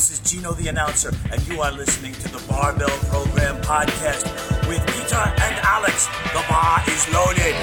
This is Gino the announcer, and you are listening to the Barbell Program podcast with Peter and Alex. The bar is loaded.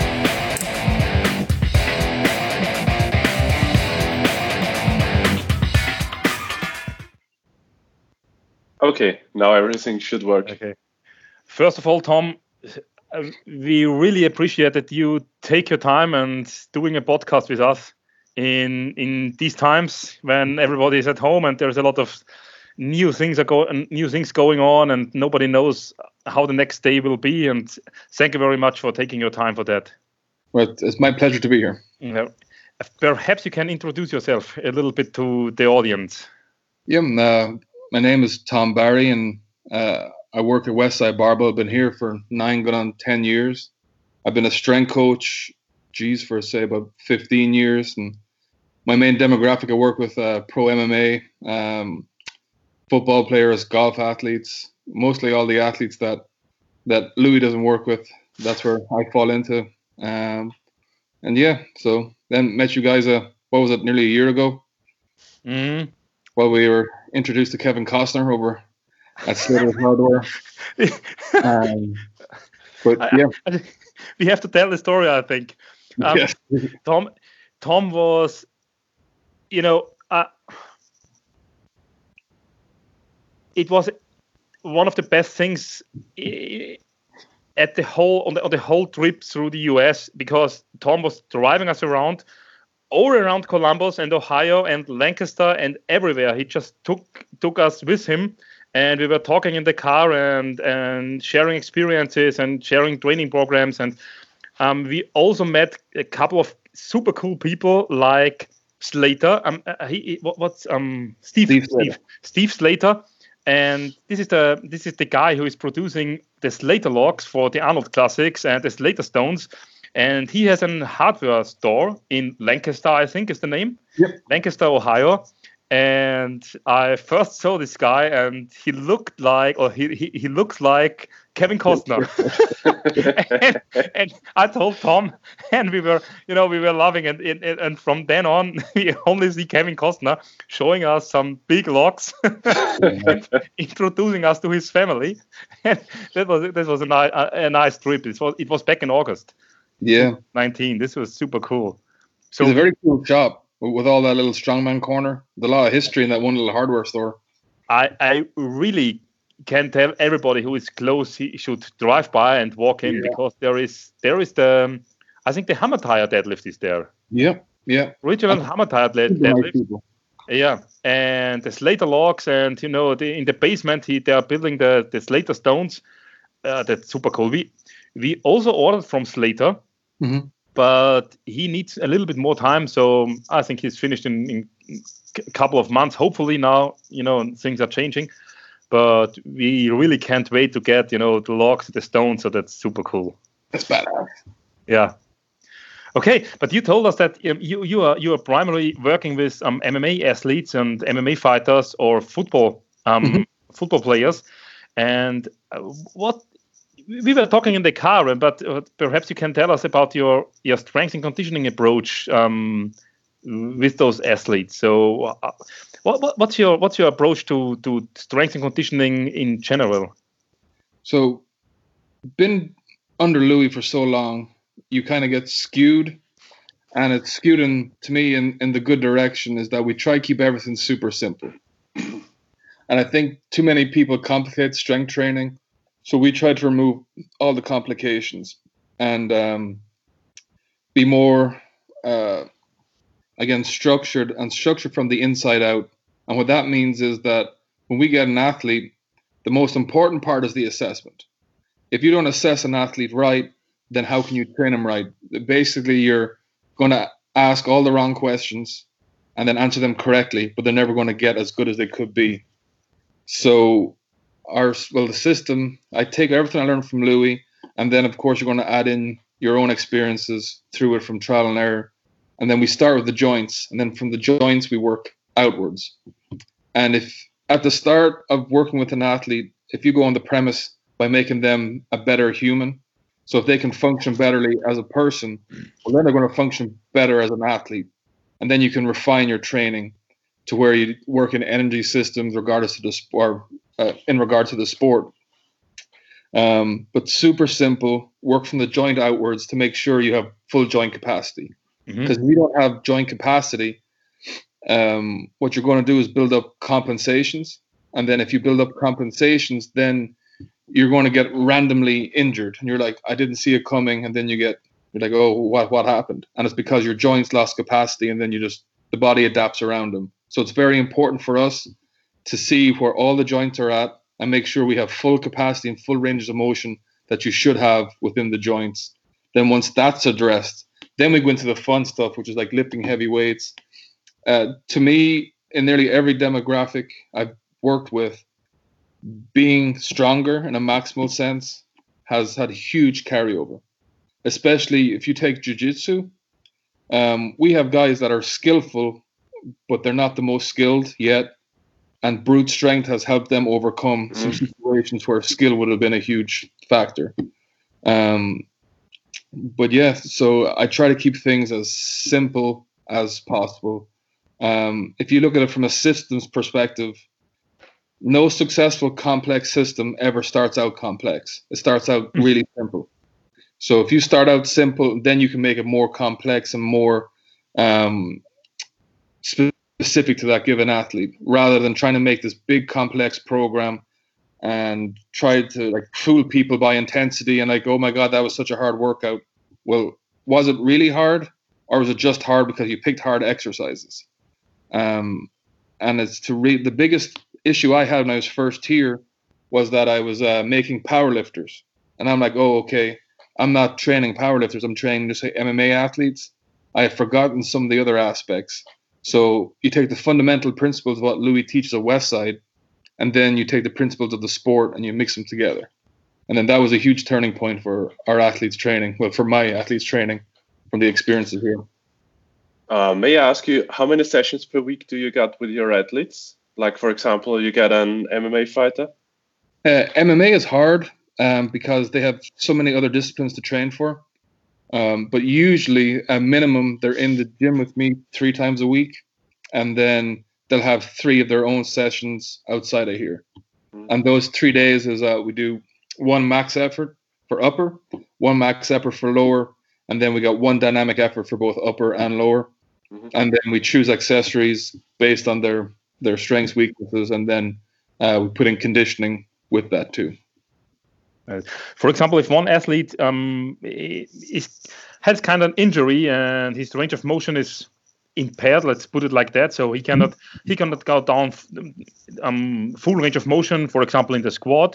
Okay, now everything should work. Okay. First of all, Tom, we really appreciate that you take your time and doing a podcast with us in these times when everybody is at home and there's a lot of new things going on and nobody knows how the next day will be. And thank you very much for taking your time for that. Well, it's my pleasure to be here. Perhaps you can introduce yourself a little bit to the audience. Yeah, my name is Tom Barry, and I work at Westside Barbell. I've been here for 9 going on 10 years. I've been a strength coach, for say about 15 years. And my main demographic, I work with pro MMA, football players, golf athletes, mostly all the athletes that Louis doesn't work with. That's where I fall into. And yeah, so then met you guys, nearly a year ago? Mm-hmm. While we were introduced to Kevin Costner over at Slater Hardware. But yeah, we have to tell the story, I think. Yes. Tom was, it was one of the best things at the whole trip through the US, because Tom was driving us around all around Columbus and Ohio and Lancaster and everywhere. He just took us with him, and we were talking in the car and sharing experiences and sharing training programs. And we also met a couple of super cool people like Slater. Steve Slater. And this is the guy who is producing the Slater locks for the Arnold Classics and the Slater Stones. And he has a hardware store in Lancaster, I think is the name. Yep. Lancaster, Ohio. And I first saw this guy, and he looked like Kevin Costner. and I told Tom, and we were loving it. And from then on, we only see Kevin Costner showing us some big locks and introducing us to his family. And that was a nice trip. It was back in August. Yeah, 19. This was super cool. So it's a very cool shop with all that little strongman corner. There's a lot of history in that one little hardware store. I really can tell everybody who is close he should drive by and walk in, because there is the I think the Hammer Tire deadlift is there. Yeah. Original Hammer Tire deadlift. Yeah, and the Slater logs, and in the basement they are building the Slater stones. That's super cool. We also ordered from Slater. Mm-hmm. But he needs a little bit more time, so I think he's finished in a couple of months. Hopefully now, things are changing. But we really can't wait to get, the logs, the stones, so that's super cool. That's badass. Yeah. Okay, but you told us that you are primarily working with MMA athletes and MMA fighters or football players. And we were talking in the car, but perhaps you can tell us about your strength and conditioning approach with those athletes. So, what's your approach to strength and conditioning in general? So, been under Louis for so long, you kind of get skewed, and it's skewed to me in the good direction. Is that we try to keep everything super simple, and I think too many people complicate strength training. So we try to remove all the complications and be more, structured from the inside out. And what that means is that when we get an athlete, the most important part is the assessment. If you don't assess an athlete right, then how can you train him right? Basically, you're going to ask all the wrong questions and then answer them correctly, but they're never going to get as good as they could be. So the system, I take everything I learned from Louis, and then of course you're going to add in your own experiences through it from trial and error. And then we start with the joints, and then from the joints we work outwards. And if at the start of working with an athlete, if you go on the premise by making them a better human, so if they can function betterly as a person, well then they're going to function better as an athlete. And then you can refine your training to where you work in energy systems, regardless of the sport, in regard to the sport. But super simple, work from the joint outwards to make sure you have full joint capacity. Because if you don't have joint capacity, what you're going to do is build up compensations. And then if you build up compensations, then you're going to get randomly injured. And you're like, I didn't see it coming. And then you're like, oh, what happened? And it's because your joints lost capacity, and then the body adapts around them. So it's very important for us to see where all the joints are at and make sure we have full capacity and full ranges of motion that you should have within the joints. Then once that's addressed, then we go into the fun stuff, which is like lifting heavy weights. To me, in nearly every demographic I've worked with, being stronger in a maximal sense has had a huge carryover, especially if you take jiu-jitsu. We have guys that are skillful, but they're not the most skilled yet. And brute strength has helped them overcome some situations where skill would have been a huge factor. But yeah, so I try to keep things as simple as possible. If you look at it from a systems perspective, no successful complex system ever starts out complex. It starts out really simple. So if you start out simple, then you can make it more complex and more specific to that given athlete, rather than trying to make this big complex program and try to like fool people by intensity and like, oh my God, that was such a hard workout. Well, was it really hard, or was it just hard because you picked hard exercises? And it's the biggest issue I had when I was first here was that I was making powerlifters, and I'm like, oh, okay, I'm not training powerlifters. I'm training, just say, MMA athletes. I have forgotten some of the other aspects. So you take the fundamental principles of what Louis teaches at Westside, and then you take the principles of the sport and you mix them together. And then that was a huge turning point for our athletes training. Well, for my athletes training from the experiences here. May I ask you, how many sessions per week do you get with your athletes? Like, for example, you get an MMA fighter? MMA is hard because they have so many other disciplines to train for. But usually, at minimum, they're in the gym with me 3 times a week. And then they'll have 3 of their own sessions outside of here. And those 3 days is we do 1 max effort for upper, 1 max effort for lower, and then we got 1 dynamic effort for both upper and lower. And then we choose accessories based on their strengths, weaknesses, and then we put in conditioning with that too. For example, if one athlete has kind of an injury and his range of motion is impaired, let's put it like that, so he cannot go down full range of motion, for example, in the squat.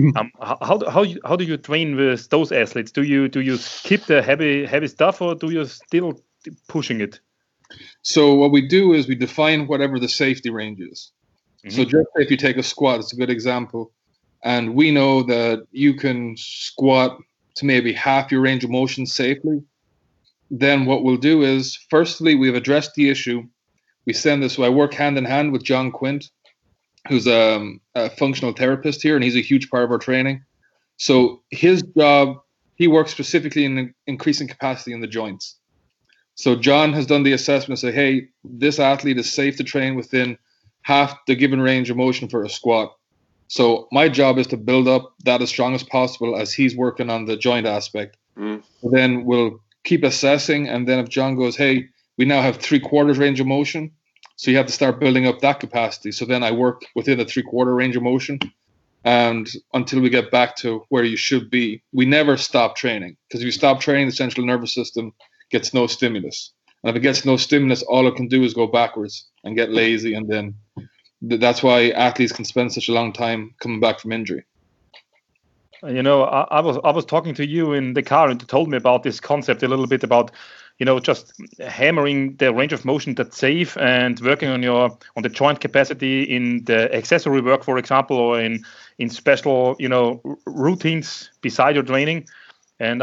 How do you train with those athletes? Do you skip the heavy stuff, or do you still pushing it? So what we do is we define whatever the safety range is. So just if you take a squat, it's a good example, and we know that you can squat to maybe half your range of motion safely. Then what we'll do is, firstly, we've addressed the issue. We send this. So I work hand in hand with John Quint, who's a functional therapist here, and he's a huge part of our training. So his job, he works specifically in increasing capacity in the joints. So John has done the assessment and say, hey, this athlete is safe to train within half the given range of motion for a squat. So my job is to build up that as strong as possible as he's working on the joint aspect. Then we'll keep assessing, and then if John goes, hey, we now have 3/4 range of motion, so you have to start building up that capacity. So then I work within the 3/4 range of motion, and until we get back to where you should be. We never stop training, because if you stop training, the central nervous system gets no stimulus, and if it gets no stimulus, all it can do is go backwards and get lazy, and then that's why athletes can spend such a long time coming back from injury. You know, I was talking to you in the car, and you told me about this concept a little bit about, you know, just hammering the range of motion that's safe and working on the joint capacity in the accessory work, for example, or in special, you know, routines beside your training. And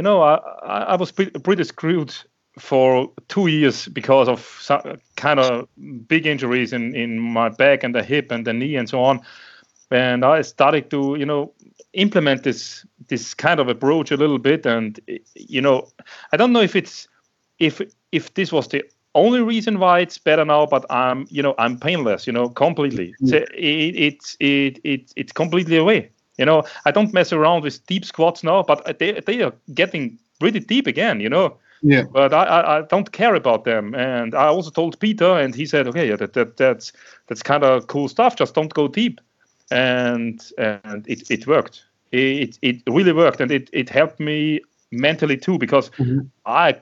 I was pretty screwed for 2 years because of some kind of big injuries in my back and the hip and the knee and so on. And I started to, you know, implement this kind of approach a little bit. And, you know, I don't know if this was the only reason why it's better now, but I'm painless, completely. So it's completely away. I don't mess around with deep squats now, but they are getting pretty deep again, Yeah. But I don't care about them. And I also told Peter, and he said, okay, yeah, that's kind of cool stuff. Just don't go deep. And it worked. It really worked, and it helped me mentally too, because I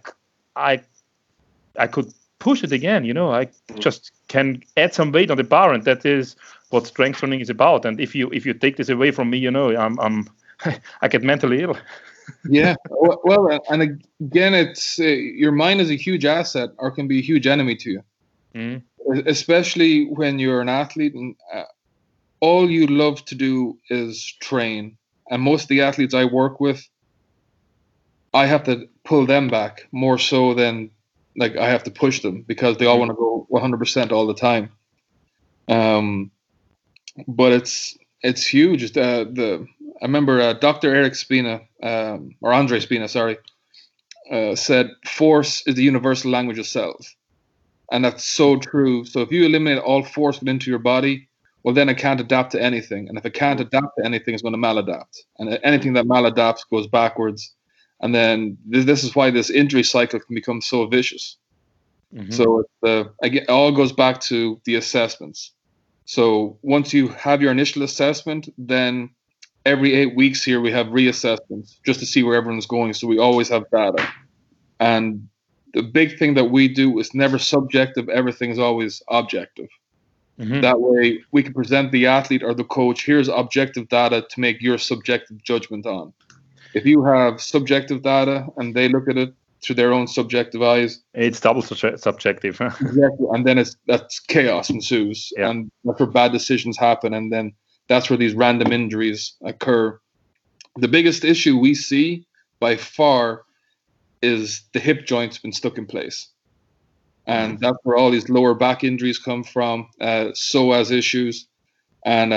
could push it again. I just can add some weight on the bar, and that is what strength training is about. And if you take this away from me, I get mentally ill. Yeah. Well, and again, it's your mind is a huge asset, or can be a huge enemy to you, especially when you're an athlete and all you love to do is train. And most of the athletes I work with, I have to pull them back more so than like I have to push them, because they all want to go 100% all the time. But it's huge. I remember Dr. Eric Spina, or Andre Spina, sorry, said force is the universal language of cells. And that's so true. So if you eliminate all force within your body, well, then it can't adapt to anything. And if it can't adapt to anything, it's going to maladapt. And anything that maladapts goes backwards. And then this is why this injury cycle can become so vicious. So again, it all goes back to the assessments. So once you have your initial assessment, then every 8 weeks here we have reassessments just to see where everyone's going. So we always have data. And the big thing that we do is never subjective. Everything is always objective. That way we can present the athlete or the coach, here's objective data to make your subjective judgment on. If you have subjective data and they look at it through their own subjective eyes, it's double subjective. Exactly. And then that's chaos ensues, and that's where bad decisions happen, and then that's where these random injuries occur. The biggest issue we see by far is the hip joint's been stuck in place. And that's where all these lower back injuries come from, psoas issues, and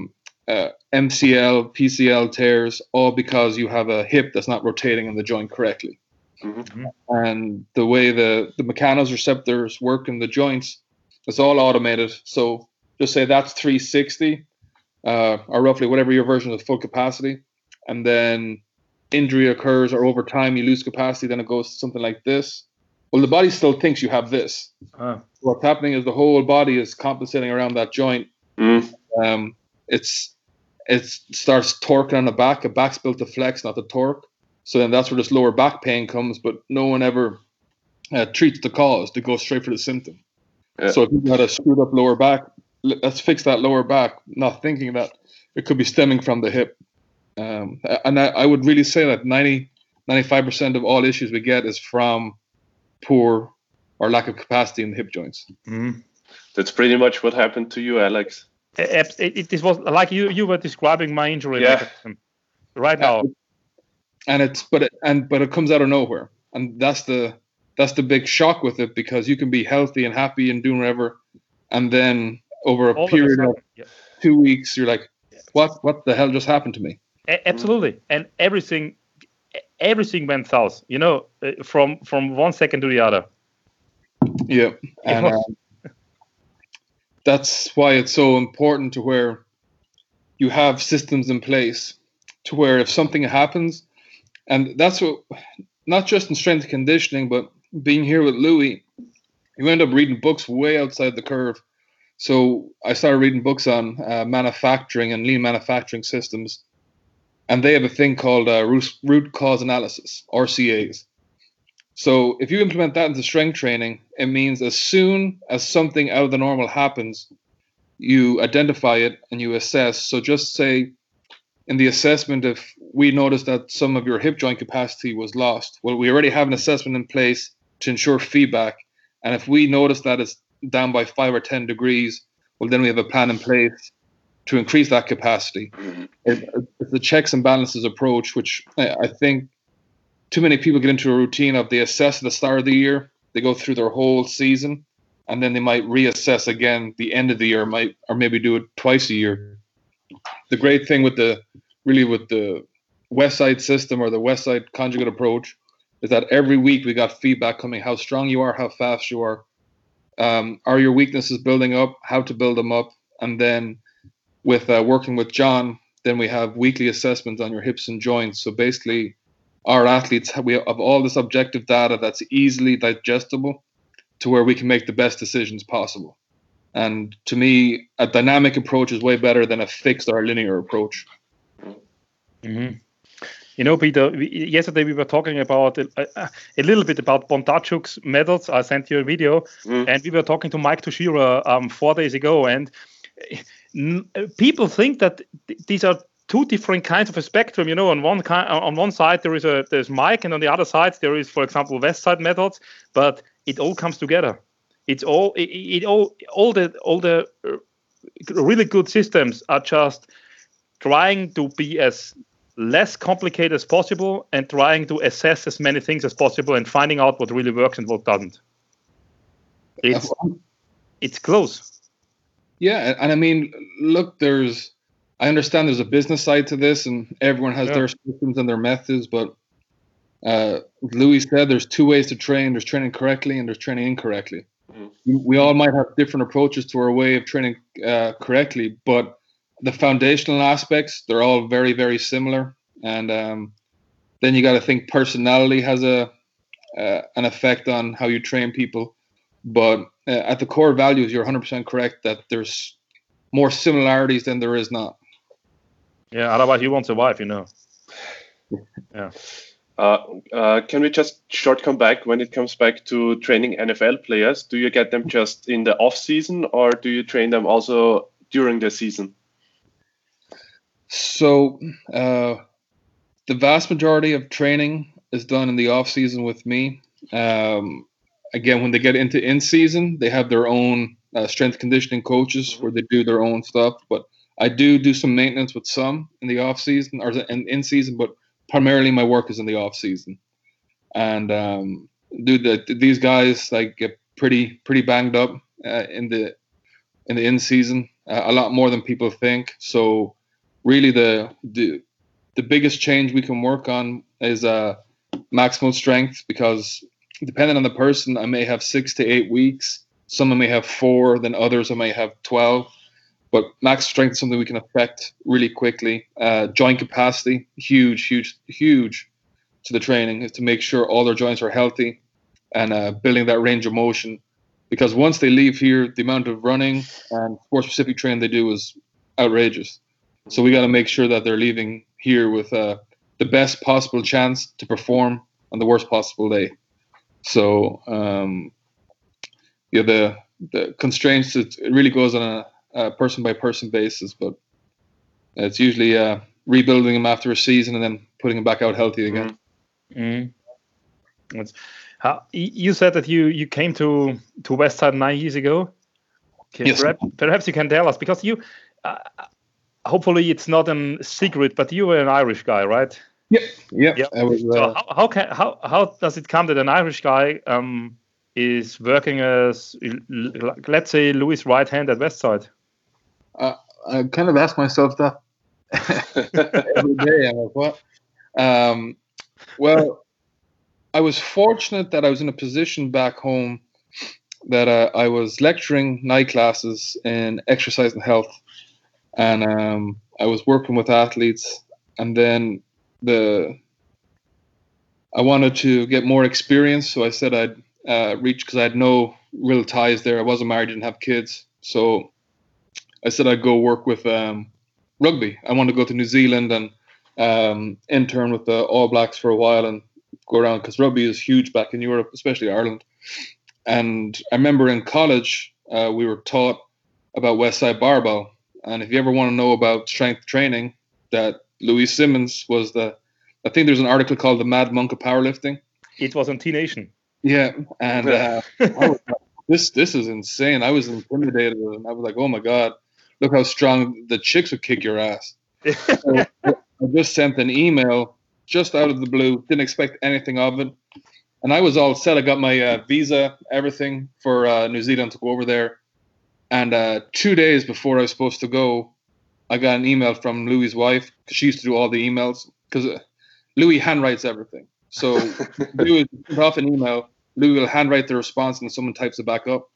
MCL, PCL tears, all because you have a hip that's not rotating in the joint correctly. And the way the mechanoreceptors work in the joints, it's all automated. So just say that's 360, or roughly whatever your version of full capacity. And then injury occurs, or over time you lose capacity, then it goes to something like this. Well, the body still thinks you have this. What's happening is the whole body is compensating around that joint. It starts torquing on the back. The back's built to flex, not to torque. So then that's where this lower back pain comes, but no one ever treats the cause. They go straight for the symptom. So if you've got a screwed up lower back, let's fix that lower back, not thinking that it could be stemming from the hip. And I would really say that 95% of all issues we get is from poor or lack of capacity in the hip joints. That's pretty much what happened to you, Alex. It was like you were describing my injury right now. And but it comes out of nowhere, and that's the big shock with it, because you can be healthy and happy and doing whatever, and then over a period of 2 weeks, you're like, what the hell just happened to me? Absolutely, and everything went south. From 1 second to the other. Yeah, and that's why it's so important to where you have systems in place to where if something happens. And that's what, not just in strength and conditioning, but being here with Louis, you end up reading books way outside the curve. So I started reading books on manufacturing and lean manufacturing systems. And they have a thing called root cause analysis, RCAs. So if you implement that into strength training, it means as soon as something out of the normal happens, you identify it and you assess. So just say, in the assessment, if we notice that some of your hip joint capacity was lost, well, we already have an assessment in place to ensure feedback. And if we notice that it's down by 5 or 10 degrees, well, then we have a plan in place to increase that capacity. It's the checks and balances approach, which I think too many people get into a routine of they assess at the start of the year, they go through their whole season, and then they might reassess again the end of the year, or maybe do it twice a year. The great thing with the Westside system or the Westside conjugate approach is that every week we got feedback coming, how strong you are, how fast you are your weaknesses building up, how to build them up. And then with working with John, then we have weekly assessments on your hips and joints. So basically, our athletes, we have all this objective data that's easily digestible to where we can make the best decisions possible. And to me, a dynamic approach is way better than a fixed or linear approach. Mm-hmm. You know, Peter, yesterday we were talking about a little bit about Bondarchuk's methods. I sent you a video, and we were talking to Mike Tuchscherer 4 days ago. And people think that these are two different kinds of a spectrum. You know, on one side there's Mike, and on the other side there is, for example, West Side methods. But it all comes together. It's all the really good systems are just trying to be as less complicated as possible and trying to assess as many things as possible and finding out what really works and what doesn't. It's close. Yeah, and I mean, look, I understand there's a business side to this, and everyone has their systems and their methods, but Louis said there's two ways to train. There's training correctly and there's training incorrectly. We all might have different approaches to our way of training correctly, but the foundational aspects, they're all very, very similar. And then you got to think personality has an effect on how you train people. But at the core values, you're 100% correct that there's more similarities than there is not. Yeah, otherwise you won't survive, you know. Yeah. Can we just short come back when it comes back to training NFL players? Do you get them just in the off season, or do you train them also during the season? So the vast majority of training is done in the off season with me. Again, when they get into in season, they have their own strength conditioning coaches where they do their own stuff. But I do some maintenance with some in the off season or in season, but primarily my work is in the off season. And these guys like get pretty banged up in the in season, a lot more than people think. So really the biggest change we can work on is maximal strength, because depending on the person, I may have 6 to 8 weeks. Some I may have 4, then others I may have 12. But max strength is something we can affect really quickly. Joint capacity, huge to the training, is to make sure all their joints are healthy and building that range of motion. Because once they leave here, the amount of running and sport-specific training they do is outrageous. So we got to make sure that they're leaving here with the best possible chance to perform on the worst possible day. So the constraints, it really goes on a person-by-person basis, but it's usually rebuilding them after a season and then putting them back out healthy again. Mm-hmm. You said that you came to Westside 9 years ago. Yes. Perhaps you can tell us, because you hopefully it's not a secret, but you were an Irish guy, right? Yeah. I was, so how does it come that an Irish guy is working as, let's say, Louis' right hand at Westside? I kind of ask myself that every day. I'm like, what? Well, I was fortunate that I was in a position back home that I was lecturing night classes in exercise and health, and I was working with athletes, and then I wanted to get more experience, so I said I'd reach, because I had no real ties there. I wasn't married, didn't have kids, so I said I'd go work with rugby. I wanted to go to New Zealand and intern with the All Blacks for a while and go around, because rugby is huge back in Europe, especially Ireland. And I remember in college we were taught about Westside Barbell, and if you ever want to know about strength training, that Louis Simmons was I think there's an article called The Mad Monk of Powerlifting. It was on T-Nation. Yeah, and I was like, this is insane. I was intimidated, and I was like, oh my God, look how strong the chicks would kick your ass. So I just sent an email just out of the blue, didn't expect anything of it. And I was all set. I got my visa, everything for New Zealand to go over there. And 2 days before I was supposed to go, I got an email from Louis' wife, because she used to do all the emails, because Louis handwrites everything. So Lou will off an email. Lou will handwrite the response, and someone types it back up.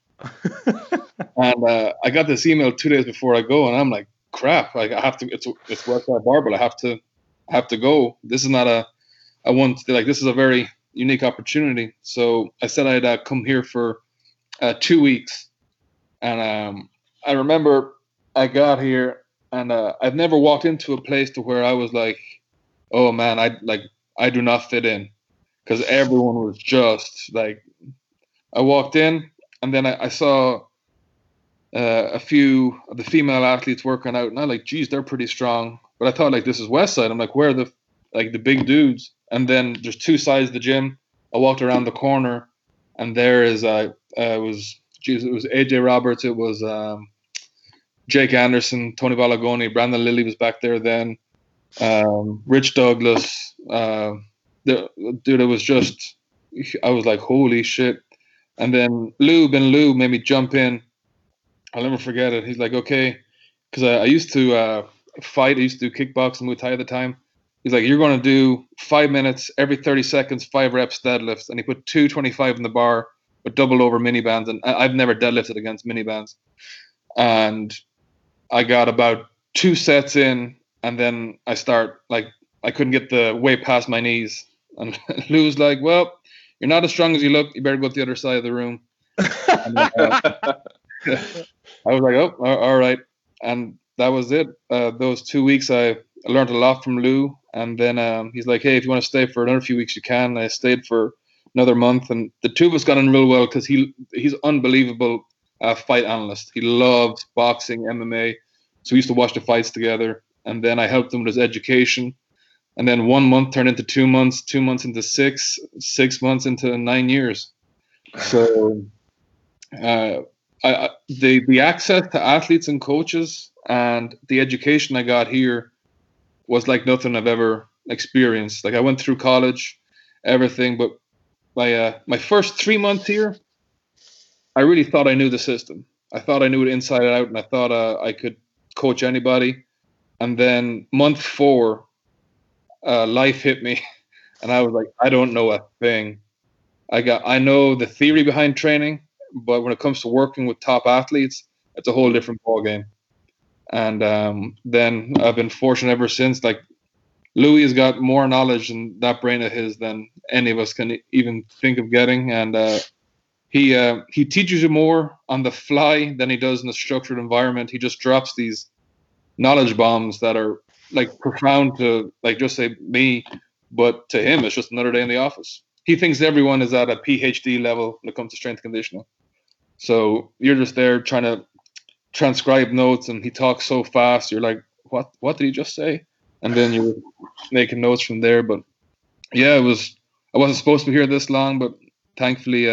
And I got this email 2 days before I go, and I'm like, crap! Like I have to. It's Westside Barbell. I have to go. This is not this is a very unique opportunity. So I said I'd come here for 2 weeks, and I remember I got here, and I've never walked into a place to where I was like, oh man, I do not fit in, because everyone was just like, I walked in, and then I saw a few of the female athletes working out, and I'm like, geez, they're pretty strong. But I thought, like, this is Westside. I'm like, where are the big dudes? And then there's two sides of the gym. I walked around the corner, and there is it was AJ Roberts, it was Jake Anderson, Tony Balagoni, Brandon Lilly was back there then, Rich Douglas. Dude, it was just, I was like, holy shit. And then Lou made me jump in. I'll never forget it. He's like, okay, because I used to fight. I used to do kickboxing, Muay Thai at the time. He's like, you're going to do 5 minutes, every 30 seconds, 5 reps deadlifts. And he put 225 in the bar with double over mini bands. And I've never deadlifted against mini bands. And I got about 2 sets in, and then I couldn't get the weight past my knees. And Lou's like, well, you're not as strong as you look. You better go to the other side of the room. And, I was like, oh, all right. And that was it. Those 2 weeks, I learned a lot from Lou. And then he's like, hey, if you want to stay for another few weeks, you can. I stayed for another month. And the two of us got on real well, because he's unbelievable fight analyst. He loves boxing, MMA. So we used to watch the fights together. And then I helped him with his education. And then 1 month turned into 2 months, 2 months into 6 months into 9 years. So the access to athletes and coaches and the education I got here was like nothing I've ever experienced. Like, I went through college, everything, but my first 3 months here, I really thought I knew the system. I thought I knew it inside out, and I thought I could coach anybody. And then month 4, life hit me, and I was like, I don't know a thing. I know the theory behind training, but when it comes to working with top athletes, it's a whole different ballgame. And then I've been fortunate ever since. Like, Louis has got more knowledge in that brain of his than any of us can even think of getting. And he teaches you more on the fly than he does in a structured environment. He just drops these knowledge bombs that are like profound to, like, just say me, but to him, it's just another day in the office. He thinks everyone is at a PhD level when it comes to strength conditioning. So you're just there trying to transcribe notes, and he talks so fast. You're like, what did he just say? And then you're making notes from there. But yeah, I wasn't supposed to be here this long, but thankfully,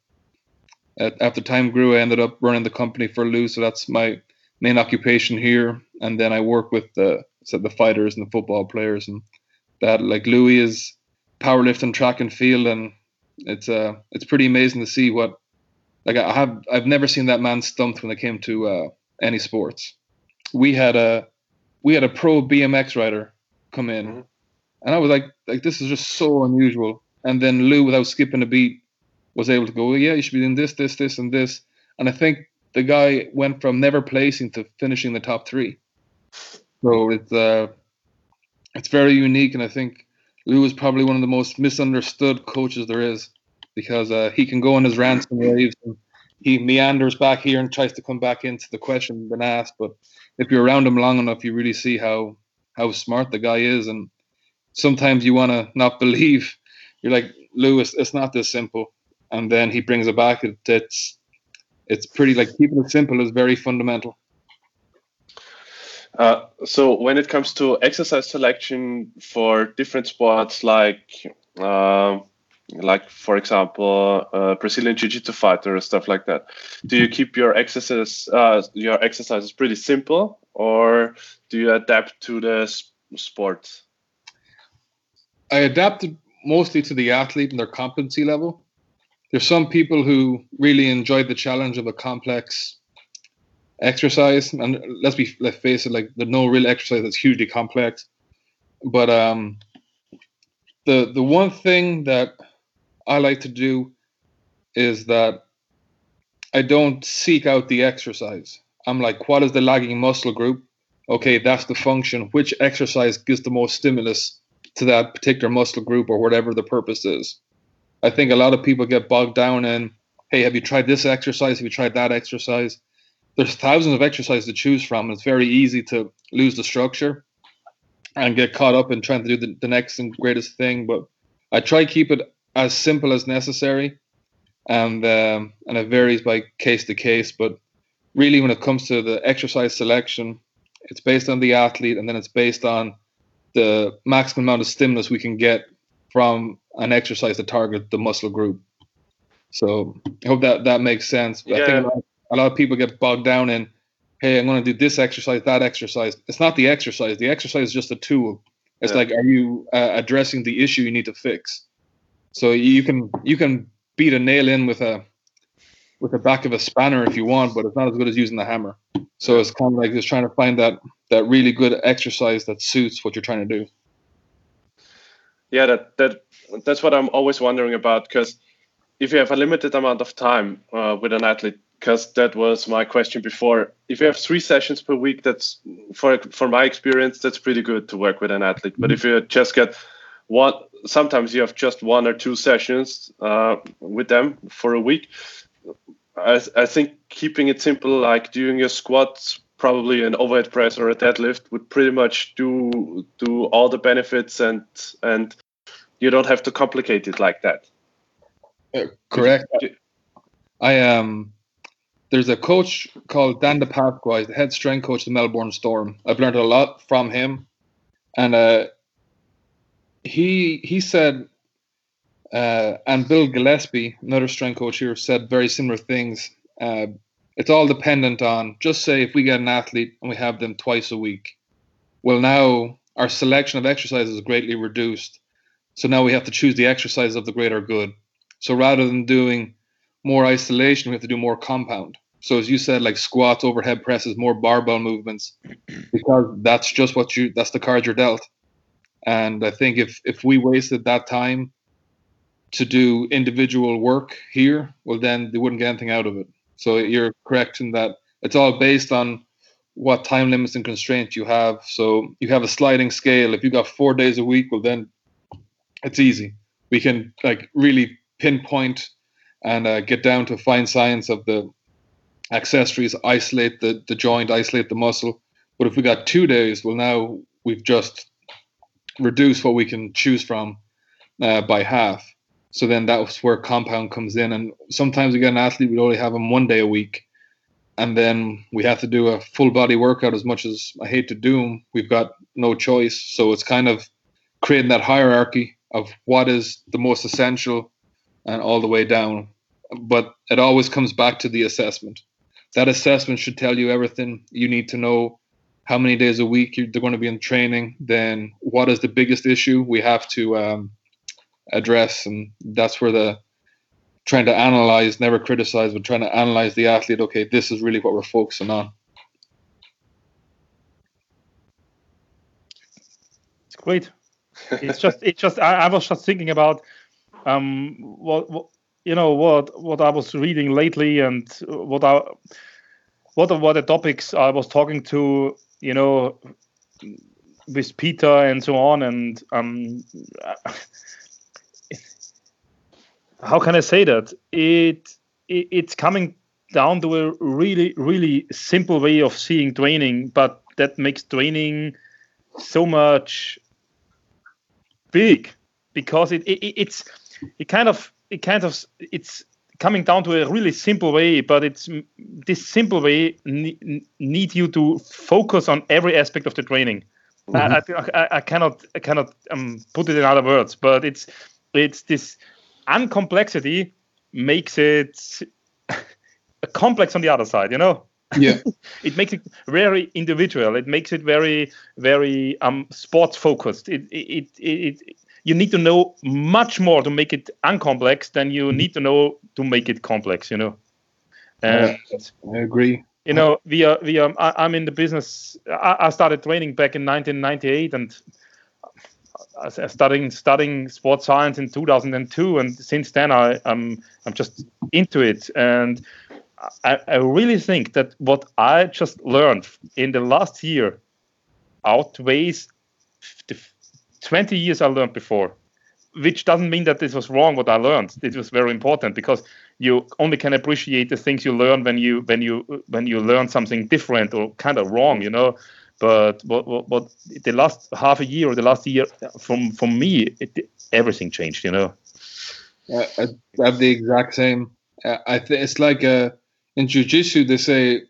after time grew, I ended up running the company for Lou. So that's my main occupation here. And then I work with the fighters and the football players, and that, like, Louis is powerlifting, track and field, and it's pretty amazing to see what, like, I've never seen that man stumped when it came to any sports. We had a pro BMX rider come in, mm-hmm. and I was like this is just so unusual. And then Lou, without skipping a beat, was able to go, yeah, you should be doing this, this, this, and this. And I think the guy went from never placing to finishing the top 3. So it's very unique, and I think Lou is probably one of the most misunderstood coaches there is, because he can go on his rants and raves, and he meanders back here and tries to come back into the question been asked. But if you're around him long enough, you really see how smart the guy is. And sometimes you want to not believe. You're like, Lou, it's not this simple. And then he brings it back. It's pretty, like, keeping it simple is very fundamental. So when it comes to exercise selection for different sports, like for example, Brazilian Jiu-Jitsu fighter or stuff like that, do you keep your exercises pretty simple, or do you adapt to the sport? I adapted mostly to the athlete and their competency level. There's some people who really enjoy the challenge of a complex exercise, and let's face it, like, there's no real exercise that's hugely complex. But the one thing that I like to do is that I don't seek out the exercise. I'm like, what is the lagging muscle group? Okay, that's the function. Which exercise gives the most stimulus to that particular muscle group or whatever the purpose is? I think a lot of people get bogged down in, hey, have you tried this exercise? Have you tried that exercise? There's thousands of exercises to choose from. It's very easy to lose the structure and get caught up in trying to do the next and greatest thing. But I try to keep it as simple as necessary, and it varies by case to case. But really, when it comes to the exercise selection, it's based on the athlete, and then it's based on the maximum amount of stimulus we can get from an exercise to target the muscle group. So I hope that makes sense. Yeah. I think a lot of people get bogged down in, hey, I'm going to do this exercise, that exercise. It's not the exercise. The exercise is just a tool. It's like, are you addressing the issue you need to fix? So you can beat a nail in with the back of a spanner if you want, but it's not as good as using the hammer. So it's kind of like just trying to find that really good exercise that suits what you're trying to do. Yeah, that's what I'm always wondering about, because if you have a limited amount of time with an athlete, because that was my question before, if you have 3 sessions per week, that's for my experience, that's pretty good to work with an athlete. But if you just get one, sometimes you have just 1 or 2 sessions with them for a week. I think keeping it simple, like doing your squats, probably an overhead press or a deadlift, would pretty much do all the benefits, and you don't have to complicate it like that. Correct. There's a coach called Dan DePasqua, the head strength coach of the Melbourne Storm. I've learned a lot from him, and he said, and Bill Gillespie, another strength coach here, said very similar things. It's all dependent on, just say if we get an athlete and we have them twice a week, well, now our selection of exercises is greatly reduced. So now we have to choose the exercise of the greater good. So rather than doing more isolation, we have to do more compound. So as you said, like squats, overhead presses, more barbell movements, because that's just that's the cards you're dealt. And I think if we wasted that time to do individual work here, well, then they wouldn't get anything out of it. So you're correct in that it's all based on what time limits and constraints you have. So you have a sliding scale. If you got 4 days a week, well, then it's easy. We can like really pinpoint and get down to fine science of the accessories, isolate the joint, isolate the muscle. But if we got 2 days, well, now we've just reduced what we can choose from by half. So then that's where compound comes in. And sometimes we get an athlete, we only have them 1 day a week. And then we have to do a full body workout. As much as I hate to do them, we've got no choice. So it's kind of creating that hierarchy of what is the most essential and all the way down. But it always comes back to the assessment. That assessment should tell you everything you need to know. How many days a week they're going to be in training. Then what is the biggest issue we have to address, and that's where trying to analyze, never criticize, but trying to analyze the athlete. Okay, this is really what we're focusing on. It's great. It's just. I was just thinking about what I was reading lately, and what are the topics I was talking to, with Peter and so on, and how can I say that? It's coming down to a really, really simple way of seeing training, but that makes training so much big, because it's coming down to a really simple way, but it's this simple way need you to focus on every aspect of the training. Mm-hmm. I cannot put it in other words, but it's this uncomplexity makes it complex on the other side, Yeah. It makes it very individual. It makes it very, very sports focused. You need to know much more to make it uncomplex than you need to know to make it complex, And I agree. I'm in the business. I started training back in 1998, and studying sports science in 2002, and since then I'm just into it. And I really think that what I just learned in the last year outweighs the 20 years I learned before. Which doesn't mean that this was wrong. What I learned, it was very important, because you only can appreciate the things you learn when you learn something different or kind of wrong, you know. But what the last half a year or the last year from me, everything changed, you know. I have the exact same. It's like in jiu-jitsu they say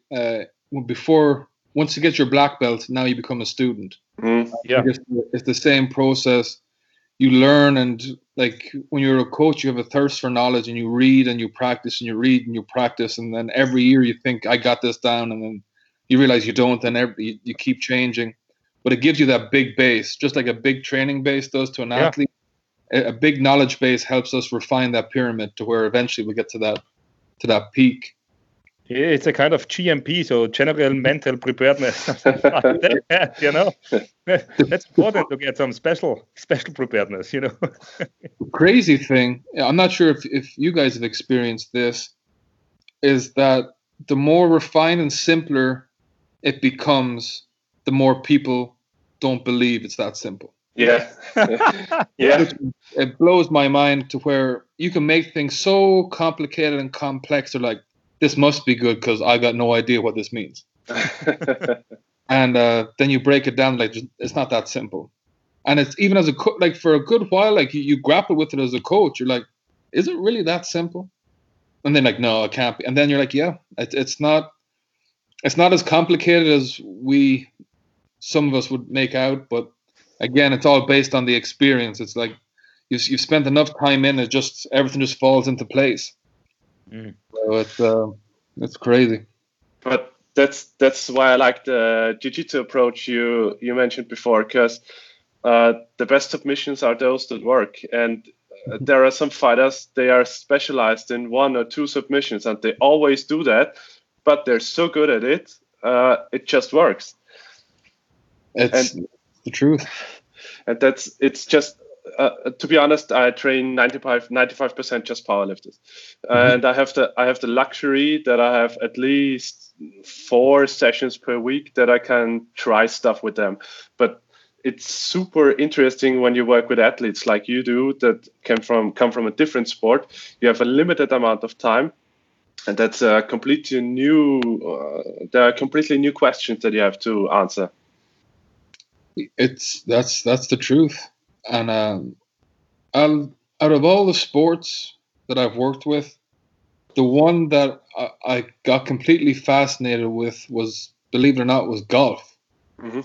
once you get your black belt, now you become a student. Yeah, it's the same process. You learn, and like when you're a coach, you have a thirst for knowledge, and you read and you practice and you read and you practice, and then every year you think, I got this down, and then you realize you don't, and you keep changing. But it gives you that big base, just like a big training base does to an athlete. A big knowledge base helps us refine that pyramid to where eventually we get to that peak. Yeah, it's a kind of GMP, so general mental preparedness. You know, that's important to get some special preparedness. You know. Crazy thing, I'm not sure if you guys have experienced this, is that the more refined and simpler it becomes, the more people don't believe it's that simple. Yeah. Yeah. It blows my mind to where you can make things so complicated and complex. They're like, this must be good because I got no idea what this means. And then you break it down, like, it's not that simple. And it's even as a like for a good while, like you grapple with it as a coach. You're like, is it really that simple? And then like, no, it can't be. And then you're like, yeah, it's not as complicated as some of us would make out. But again, it's all based on the experience. It's like you've spent enough time in it, just everything just falls into place. So it's crazy. But that's why I like the jiu-jitsu approach you mentioned before, because the best submissions are those that work. And there are some fighters, they are specialized in 1 or 2 submissions, and they always do that, but they're so good at it, it just works. It's the truth. And it's just, to be honest, I train 95% just powerlifters. And I have the luxury that I have at least 4 sessions per week that I can try stuff with them. But it's super interesting when you work with athletes like you do that come from a different sport. You have a limited amount of time, and that's a completely new. There are completely new questions that you have to answer. That's the truth. And out of all the sports that I've worked with, the one that I got completely fascinated with was, believe it or not, was golf. Mm-hmm.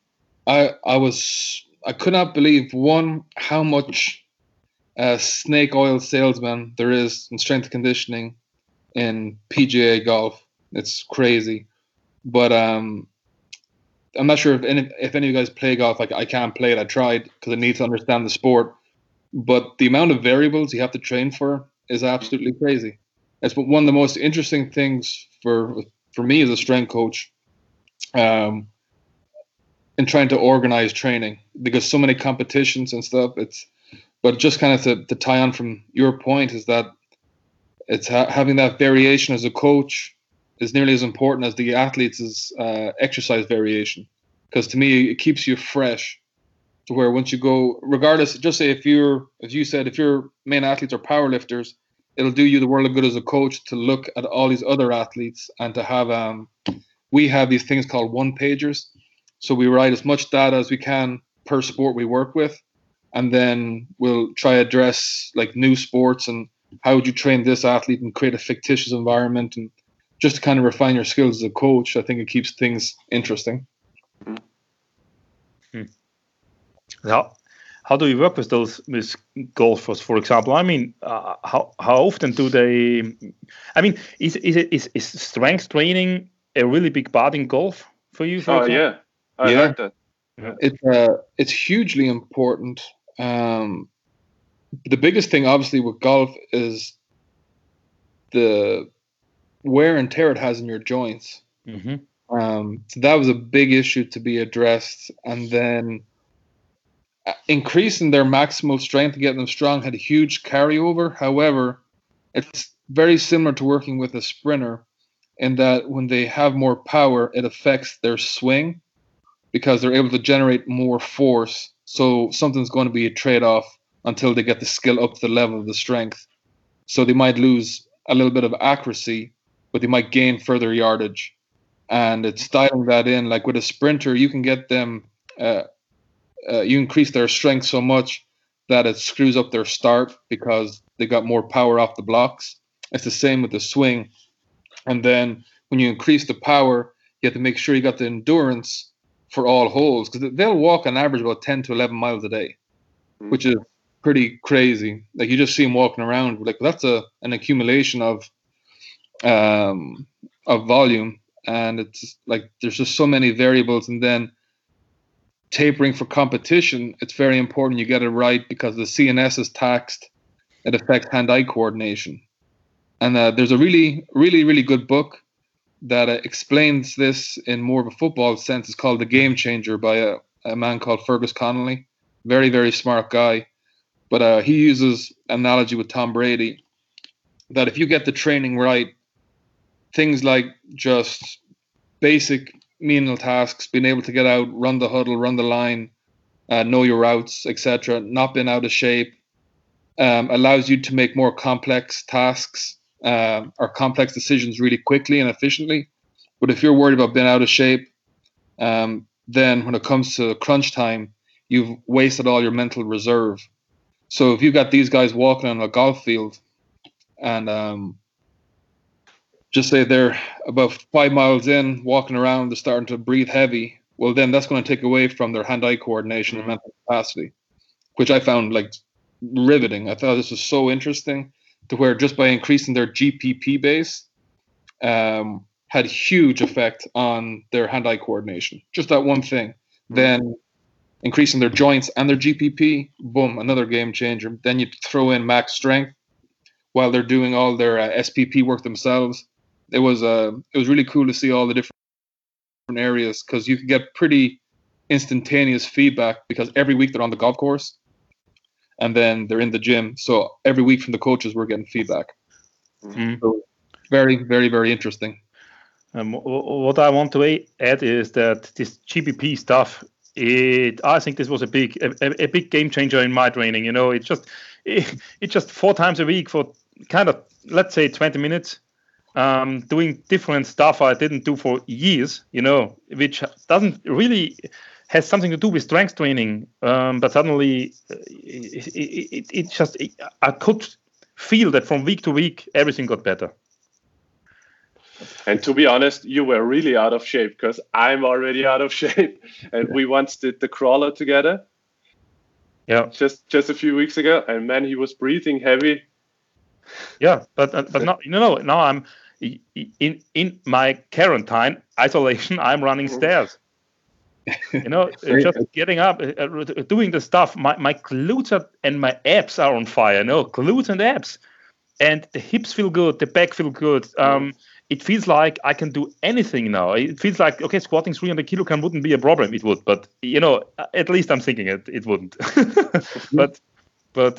I could not believe, one, how much snake oil salesman there is in strength and conditioning in PGA golf. It's crazy. But I'm not sure if any of you guys play golf. I can't play it. I tried because I need to understand the sport. But the amount of variables you have to train for is absolutely crazy. It's one of the most interesting things for me as a strength coach, in trying to organize training, because so many competitions and stuff. But just kind of to tie on from your point, is that it's having that variation as a coach is nearly as important as the athletes' exercise variation, because to me it keeps you fresh. To where once you go, regardless, just say if your main athletes are powerlifters, it'll do you the world of good as a coach to look at all these other athletes and to have we have these things called one-pagers. So we write as much data as we can per sport we work with, and then we'll try to address like new sports and how would you train this athlete and create a fictitious environment, and just to kind of refine your skills as a coach. I think it keeps things interesting. How do you work with golfers, for example? I mean, how often do they? I mean, is strength training a really big part in golf for you? For example? Yeah. I like that. Yeah. It's hugely important. The biggest thing, obviously, with golf is the wear and tear it has in your joints. Mm-hmm. So that was a big issue to be addressed. And then increasing their maximal strength and getting them strong had a huge carryover. However, it's very similar to working with a sprinter in that when they have more power, it affects their swing because they're able to generate more force. So something's going to be a trade-off until they get the skill up to the level of the strength. So they might lose a little bit of accuracy, but they might gain further yardage. And it's styling that in. Like with a sprinter, you can get them, you increase their strength so much that it screws up their start because they got more power off the blocks. It's the same with the swing. And then when you increase the power, you have to make sure you got the endurance for all holes, because they'll walk on average about 10 to 11 miles a day, which is pretty crazy. Like you just see them walking around, like that's an accumulation of volume, and it's like there's just so many variables. And then tapering for competition, it's very important you get it right because the CNS is taxed. It affects hand-eye coordination. And there's a really, really, really good book that explains this in more of a football sense. It's called The Game Changer by a man called Fergus Connolly. Very, very smart guy. But he uses an analogy with Tom Brady that if you get the training right, things like just basic menial tasks, being able to get out, run the huddle, run the line, know your routes, etc., not being out of shape, allows you to make more complex tasks or complex decisions really quickly and efficiently. But if you're worried about being out of shape, then when it comes to crunch time, you've wasted all your mental reserve. So if you got these guys walking on a golf field and just say they're about 5 miles in, walking around, they're starting to breathe heavy, well, then that's going to take away from their hand-eye coordination and mental capacity, which I found like riveting. I thought this was so interesting, to where just by increasing their GPP base had huge effect on their hand-eye coordination. Just that one thing. Then increasing their joints and their GPP, boom, another game changer. Then you throw in max strength while they're doing all their SPP work themselves. It was really cool to see all the different areas, because you can get pretty instantaneous feedback because every week they're on the golf course and then they're in the gym. So every week from the coaches, we're getting feedback. So very, very, very interesting. What I want to add is that this GPP stuff, I think this was a big game changer in my training. You know, it's just 4 times a week for kind of, let's say, 20 minutes, doing different stuff I didn't do for years, you know, which doesn't really has something to do with strength training. But suddenly I could feel that from week to week, everything got better. And to be honest, you were really out of shape, because I'm already out of shape. And we once did the crawler together. Yeah. Just a few weeks ago, and man, he was breathing heavy. Yeah, but now I'm in my quarantine isolation. I'm running stairs. You know, just getting up, doing the stuff. My glutes and my abs are on fire. No, glutes and abs, and the hips feel good. The back feel good. It feels like I can do anything now. It feels like, okay, squatting 300 kilograms wouldn't be a problem. It would, but you know, at least I'm thinking it wouldn't. But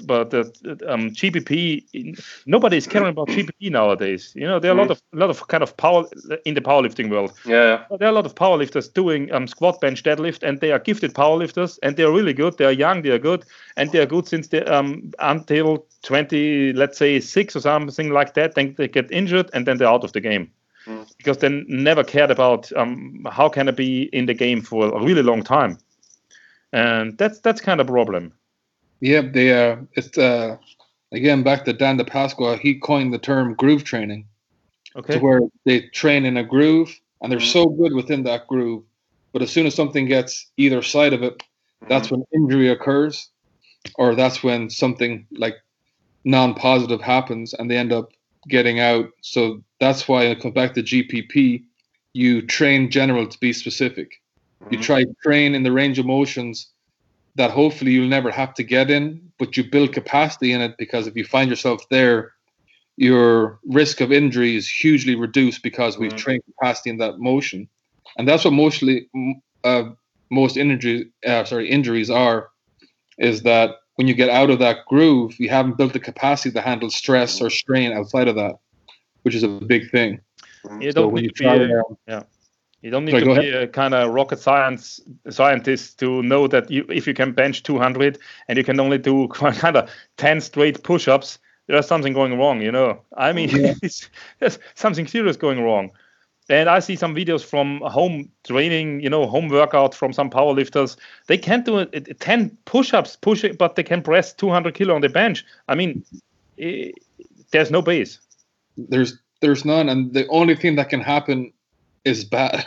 GPP, nobody is caring about GPP nowadays. You know, there are a lot of kind of power in the powerlifting world. Yeah. There are a lot of powerlifters doing squat, bench, deadlift, and they are gifted powerlifters, and they are really good. They are young, they are good, and they are good since they until 20, let's say 6 or something like that. Then they get injured, and then they're out of the game because they never cared about how can I be in the game for a really long time, and that's kind of a problem. Yeah, it's again back to Dan DePasqua. He coined the term groove training. Okay. To where they train in a groove and they're so good within that groove, but as soon as something gets either side of it, that's when injury occurs, or that's when something like non-positive happens and they end up getting out. So that's why it comes back to GPP. You train general to be specific. You try to train in the range of motions that hopefully you'll never have to get in, but you build capacity in it, because if you find yourself there, your risk of injury is hugely reduced because we've trained capacity in that motion. And that's what most injuries are. is that when you get out of that groove, you haven't built the capacity to handle stress or strain outside of that, which is a big thing. You don't need to be You don't need to be a kind of rocket scientist to know that if you can bench 200 and you can only do kind of 10 straight push-ups, there's something going wrong, you know. I mean, there's something serious going wrong. And I see some videos from home training, you know, home workout from some powerlifters. They can't do 10 push-ups, but they can press 200 kilo on the bench. I mean, there's no base. There's none, and the only thing that can happen is bad.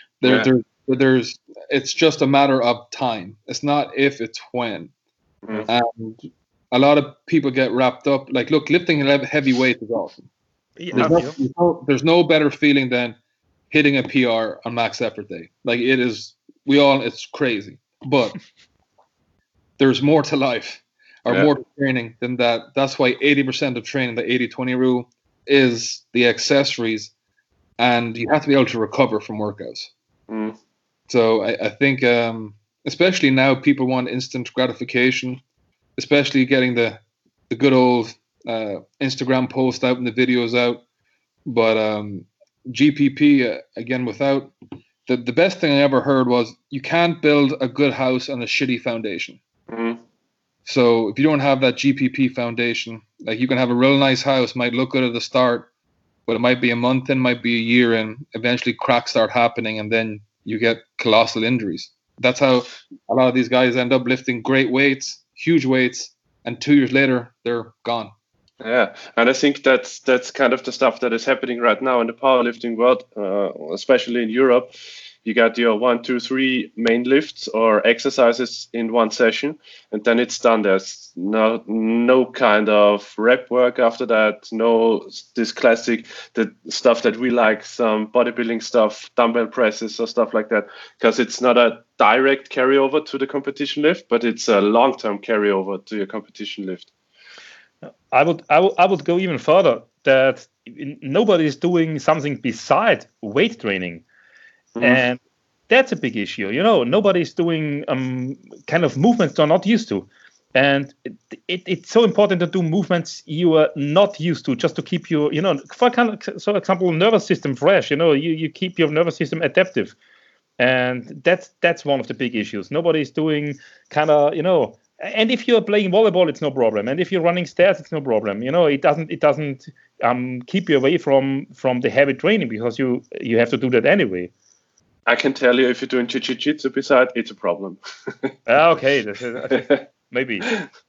There's it's just a matter of time. It's not if, it's when. And a lot of people get wrapped up. Like, look, lifting heavy weight is awesome. There's no better feeling than hitting a PR on max effort day. Like, it is, it's crazy. But there's more to life, or more to training than that. That's why 80% of training, the 80-20 rule, is the accessories, and you have to be able to recover from workouts. So I think, especially now, people want instant gratification, especially getting the good old Instagram post out and the videos out. But GPP, again, without the best thing I ever heard was you can't build a good house on a shitty foundation. So if you don't have that GPP foundation, like, you can have a real nice house, might look good at the start, but it might be a month in, might be a year in, eventually cracks start happening, and then you get colossal injuries. That's how a lot of these guys end up lifting great weights, huge weights, and 2 years later, they're gone. Yeah, and I think that's kind of the stuff that is happening right now in the powerlifting world, especially in Europe. You got your 1, 2, 3 main lifts or exercises in one session, and then it's done. There's no kind of rep work after that. No, this classic, the stuff that we like, some bodybuilding stuff, dumbbell presses or stuff like that, because it's not a direct carryover to the competition lift, but it's a long-term carryover to your competition lift. I would go even further, that nobody is doing something beside weight training. And that's a big issue. You know, nobody's doing kind of movements they're not used to. And it's so important to do movements you are not used to, just to keep your, you know, for example, nervous system fresh. You know, you keep your nervous system adaptive. And that's one of the big issues. Nobody's doing kind of, you know, and if you're playing volleyball, it's no problem. And if you're running stairs, it's no problem. You know, it doesn't keep you away from the heavy training, because you have to do that anyway. I can tell you, if you're doing jiu-jitsu beside, it's a problem. Okay, maybe.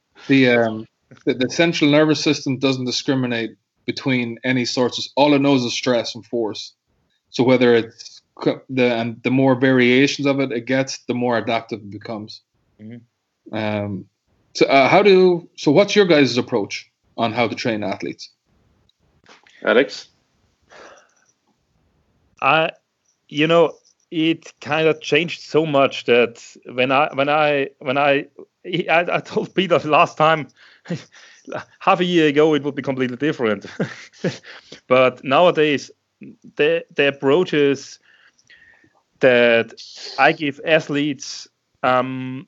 The central nervous system doesn't discriminate between any sorts. All it knows is stress and force. So whether it's the more variations of it gets, the more adaptive it becomes. So what's your guys' approach on how to train athletes? Alex? You know, it kind of changed so much that when I told Peter last time, half a year ago, it would be completely different. But nowadays, the approach is that I give athletes, I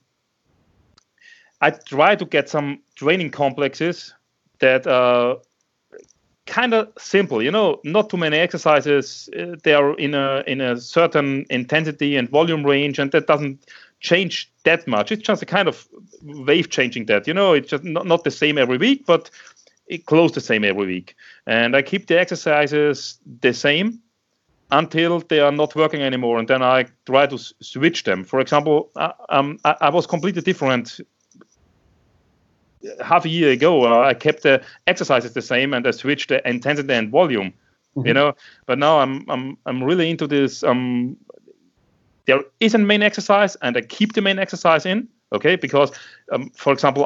try to get some training complexes that are kind of simple, you know, not too many exercises. They are in a certain intensity and volume range, and that doesn't change that much. It's just a kind of wave changing that, you know, it's just not the same every week, but it close the same every week. And I keep the exercises the same until they are not working anymore, and then I try to switch them. For example, I was completely different half a year ago. I kept the exercises the same, and I switched the intensity and volume. You know, but now I'm really into this. There is a main exercise, and I keep the main exercise in. Okay, because for example,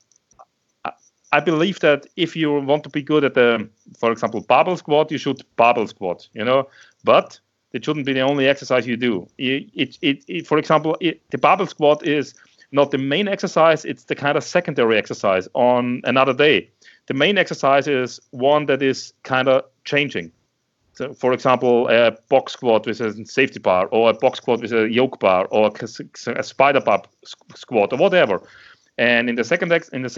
I believe that if you want to be good at for example, barbell squat, you should barbell squat. You know, but it shouldn't be the only exercise you do. For example, the barbell squat is not the main exercise, it's the kind of secondary exercise on another day. The main exercise is one that is kind of changing. So, for example, a box squat with a safety bar, or a box squat with a yoke bar, or a spider bar squat, or whatever. And in the second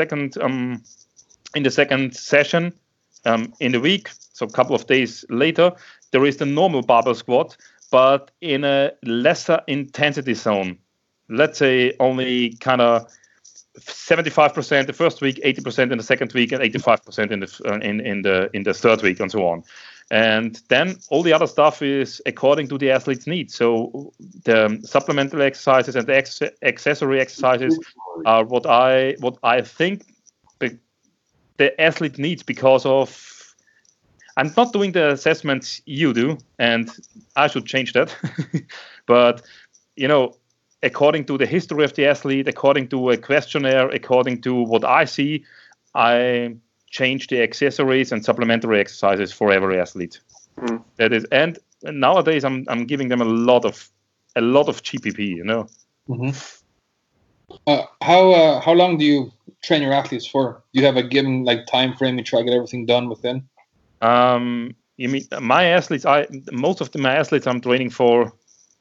session in the week, so a couple of days later, there is the normal barbell squat, but in a lesser intensity zone. Let's say only kind of 75% the first week, 80% in the second week, and 85% in the third week, and so on. And then all the other stuff is according to the athlete's needs. So the supplemental exercises and the accessory exercises are what I think the athlete needs, because of I'm not doing the assessments you do, and I should change that. But according to the history of the athlete, according to a questionnaire, according to what I see, I change the accessories and supplementary exercises for every athlete. That is, and nowadays I'm giving them a lot of GPP. Mm-hmm. How long do you train your athletes for? Do you have a given time frame you try to get everything done within? You mean my athletes? Most of my athletes I'm training for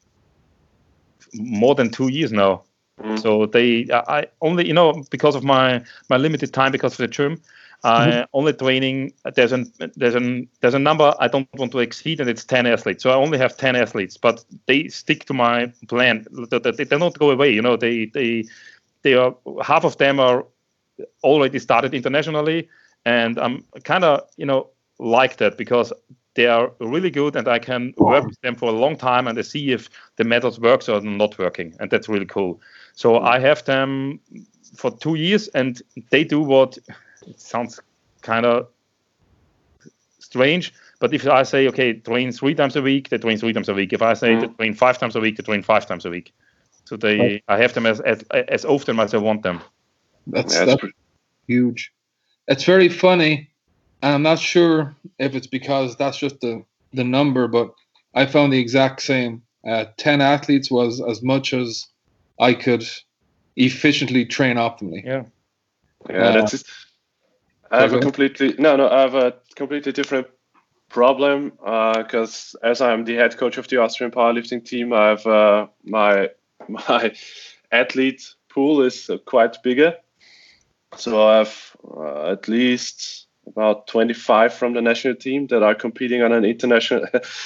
more than 2 years now. So I only, because of my limited time, because of the term, I only training. There's a number I don't want to exceed, and it's 10 athletes. So I only have 10 athletes, but they stick to my plan. They don't go away. They are, half of them are already started internationally, and I'm kind of like that, because they are really good, and I can work with them for a long time, and I see if the methods works or not working, and that's really cool. So I have them for 2 years, and they do what it sounds kind of strange, but if I say, okay, train 3 times a week, they train 3 times a week. If I say to train 5 times a week, they train 5 times a week. So I have them as often as I want them. That's huge. It's very funny. I'm not sure if it's because that's just the number, but I found the exact same. 10 athletes was as much as I could efficiently train optimally. Yeah, that's it. I have a completely different problem, because as I'm the head coach of the Austrian powerlifting team, I have my athlete pool is quite bigger. So I have at least about 25 from the national team that are competing on an international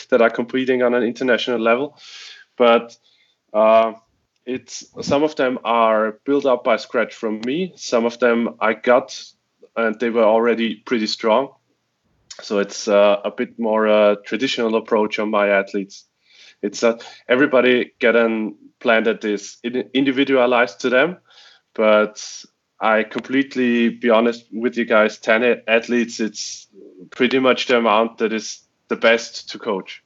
level. But it's some of them are built up by scratch from me. Some of them I got, and they were already pretty strong. So it's a bit more traditional approach on my athletes. It's everybody get a plan that is individualized to them, but I completely be honest with you guys, 10 athletes, it's pretty much the amount that is the best to coach.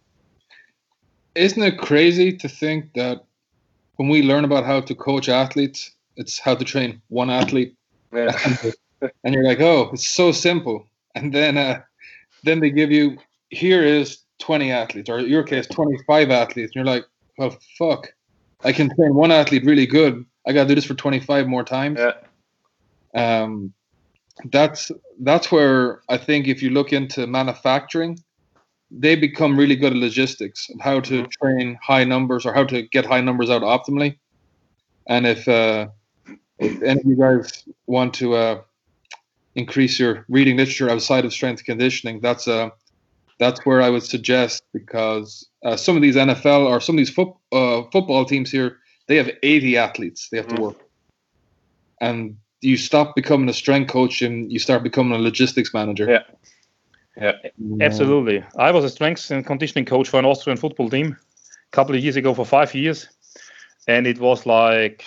Isn't it crazy to think that when we learn about how to coach athletes, it's how to train one athlete? Yeah. And you're like, oh, it's so simple. And then they give you, here is 20 athletes, or in your case, 25 athletes. And you're like, well, fuck. I can train one athlete really good. I got to do this for 25 more times. Yeah. That's where I think if you look into manufacturing, they become really good at logistics of how to train high numbers or how to get high numbers out optimally. And if any of you guys want to increase your reading literature outside of strength and conditioning, that's where I would suggest, because some of these NFL or some of these football teams here, they have 80 athletes they have to work. And you stop becoming a strength coach and you start becoming a logistics manager. Yeah. Absolutely. I was a strength and conditioning coach for an Austrian football team a couple of years ago for 5 years. And it was like,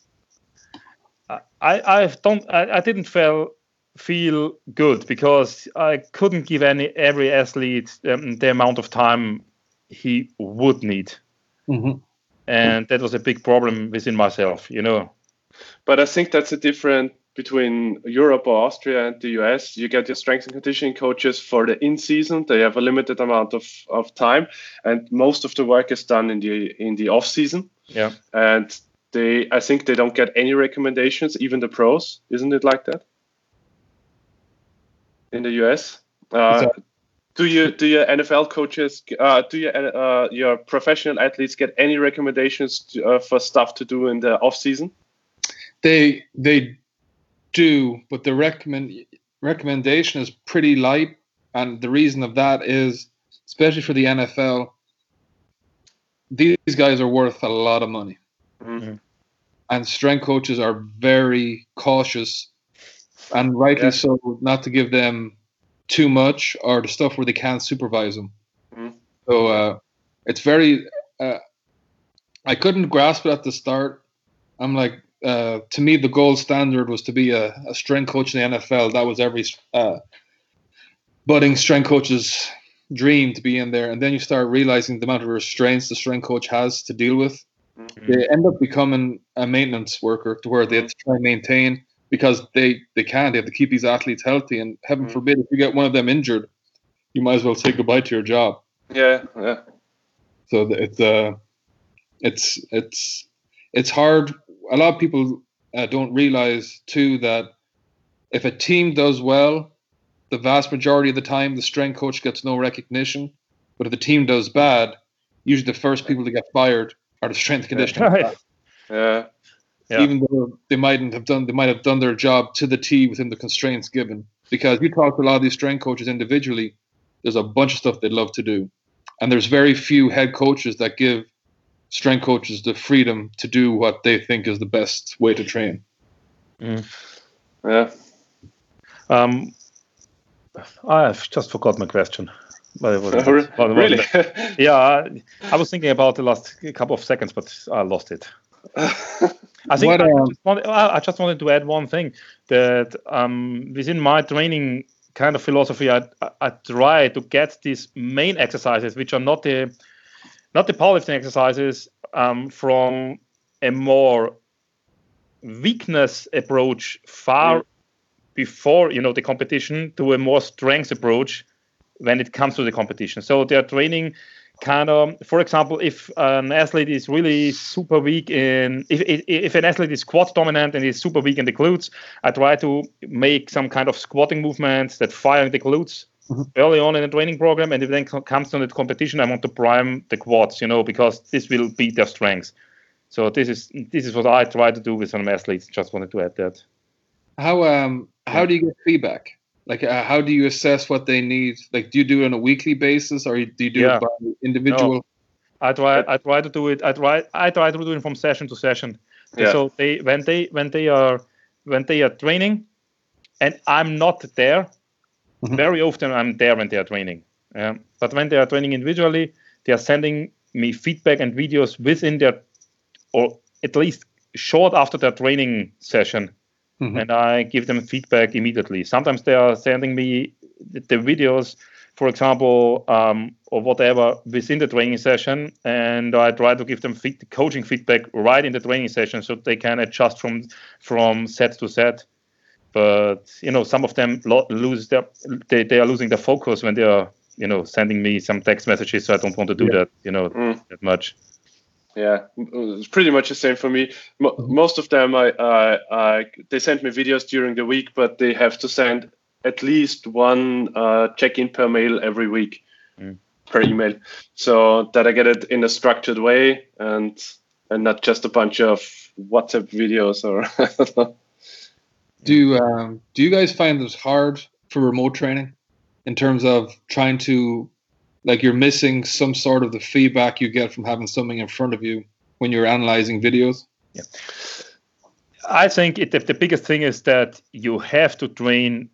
I didn't feel good, because I couldn't give every athlete the amount of time he would need. And that was a big problem within myself, But I think that's a difference between Europe or Austria and the US. You get your strength and conditioning coaches for the in-season. They have a limited amount of time, and most of the work is done in the off-season. Yeah. And I think they don't get any recommendations, even the pros. Isn't it like that in the US? Do your NFL coaches, your professional athletes get any recommendations for stuff to do in the off season? They do, but the recommendation is pretty light, and the reason of that is, especially for the NFL, these guys are worth a lot of money. Mm-hmm. And strength coaches are very cautious, and rightly so, not to give them too much or the stuff where they can't supervise them. Mm-hmm. So it's very. I couldn't grasp it at the start. I'm like, to me, the gold standard was to be a strength coach in the NFL. That was every budding strength coach's dream, to be in there. And then you start realizing the amount of restraints the strength coach has to deal with. Mm-hmm. They end up becoming a maintenance worker, to where they have to try and maintain, because they can't. They have to keep these athletes healthy. And heaven forbid, if you get one of them injured, you might as well say goodbye to your job. Yeah. So it's hard. A lot of people don't realize too that if a team does well, the vast majority of the time the strength coach gets no recognition. But if the team does bad, usually the first people to get fired are the strength conditioning staff. Yeah. Even though they might have done their job to the T within the constraints given. Because you talk to a lot of these strength coaches individually, there's a bunch of stuff they'd love to do. And there's very few head coaches that give strength coaches the freedom to do what they think is the best way to train. Yeah. I've just forgot my question. Really? Yeah, I was thinking about the last couple of seconds, but I lost it. I think I just wanted to add one thing, that within my training kind of philosophy, I try to get these main exercises, which are not the powerlifting exercises, from a more weakness approach far before the competition, to a more strength approach when it comes to the competition. So they are training kind of, for example, if an athlete is really super weak if an athlete is quad dominant and is super weak in the glutes, I try to make some kind of squatting movements that fire the glutes early on in the training program, and if then comes to the competition, I want to prime the quads, because this will be their strength. So this is what I try to do with some athletes. Just wanted to add that. How do you get feedback? Like, how do you assess what they need? Like, do you do it on a weekly basis, or do you do it by individual? No. I try to do it. I try to do it from session to session. Yeah. So when they are training, and I'm not there. Very often I'm there when they are training. But when they are training individually, they are sending me feedback and videos within their, or at least short after their training session. And I give them feedback immediately. Sometimes they are sending me the videos, for example, or whatever, within the training session, and I try to give them coaching feedback right in the training session, so they can adjust from set to set. But some of them lose they are losing their focus when they are sending me some text messages. So I don't want to do that that much. Yeah, it's pretty much the same for me. Most of them, they send me videos during the week, but they have to send at least one check-in per mail every week, per email, so that I get it in a structured way and not just a bunch of WhatsApp videos or. Do you guys find this hard for remote training, in terms of trying to, like, you're missing some sort of the feedback you get from having something in front of you when you're analyzing videos? Yeah, I think the biggest thing is that you have to train,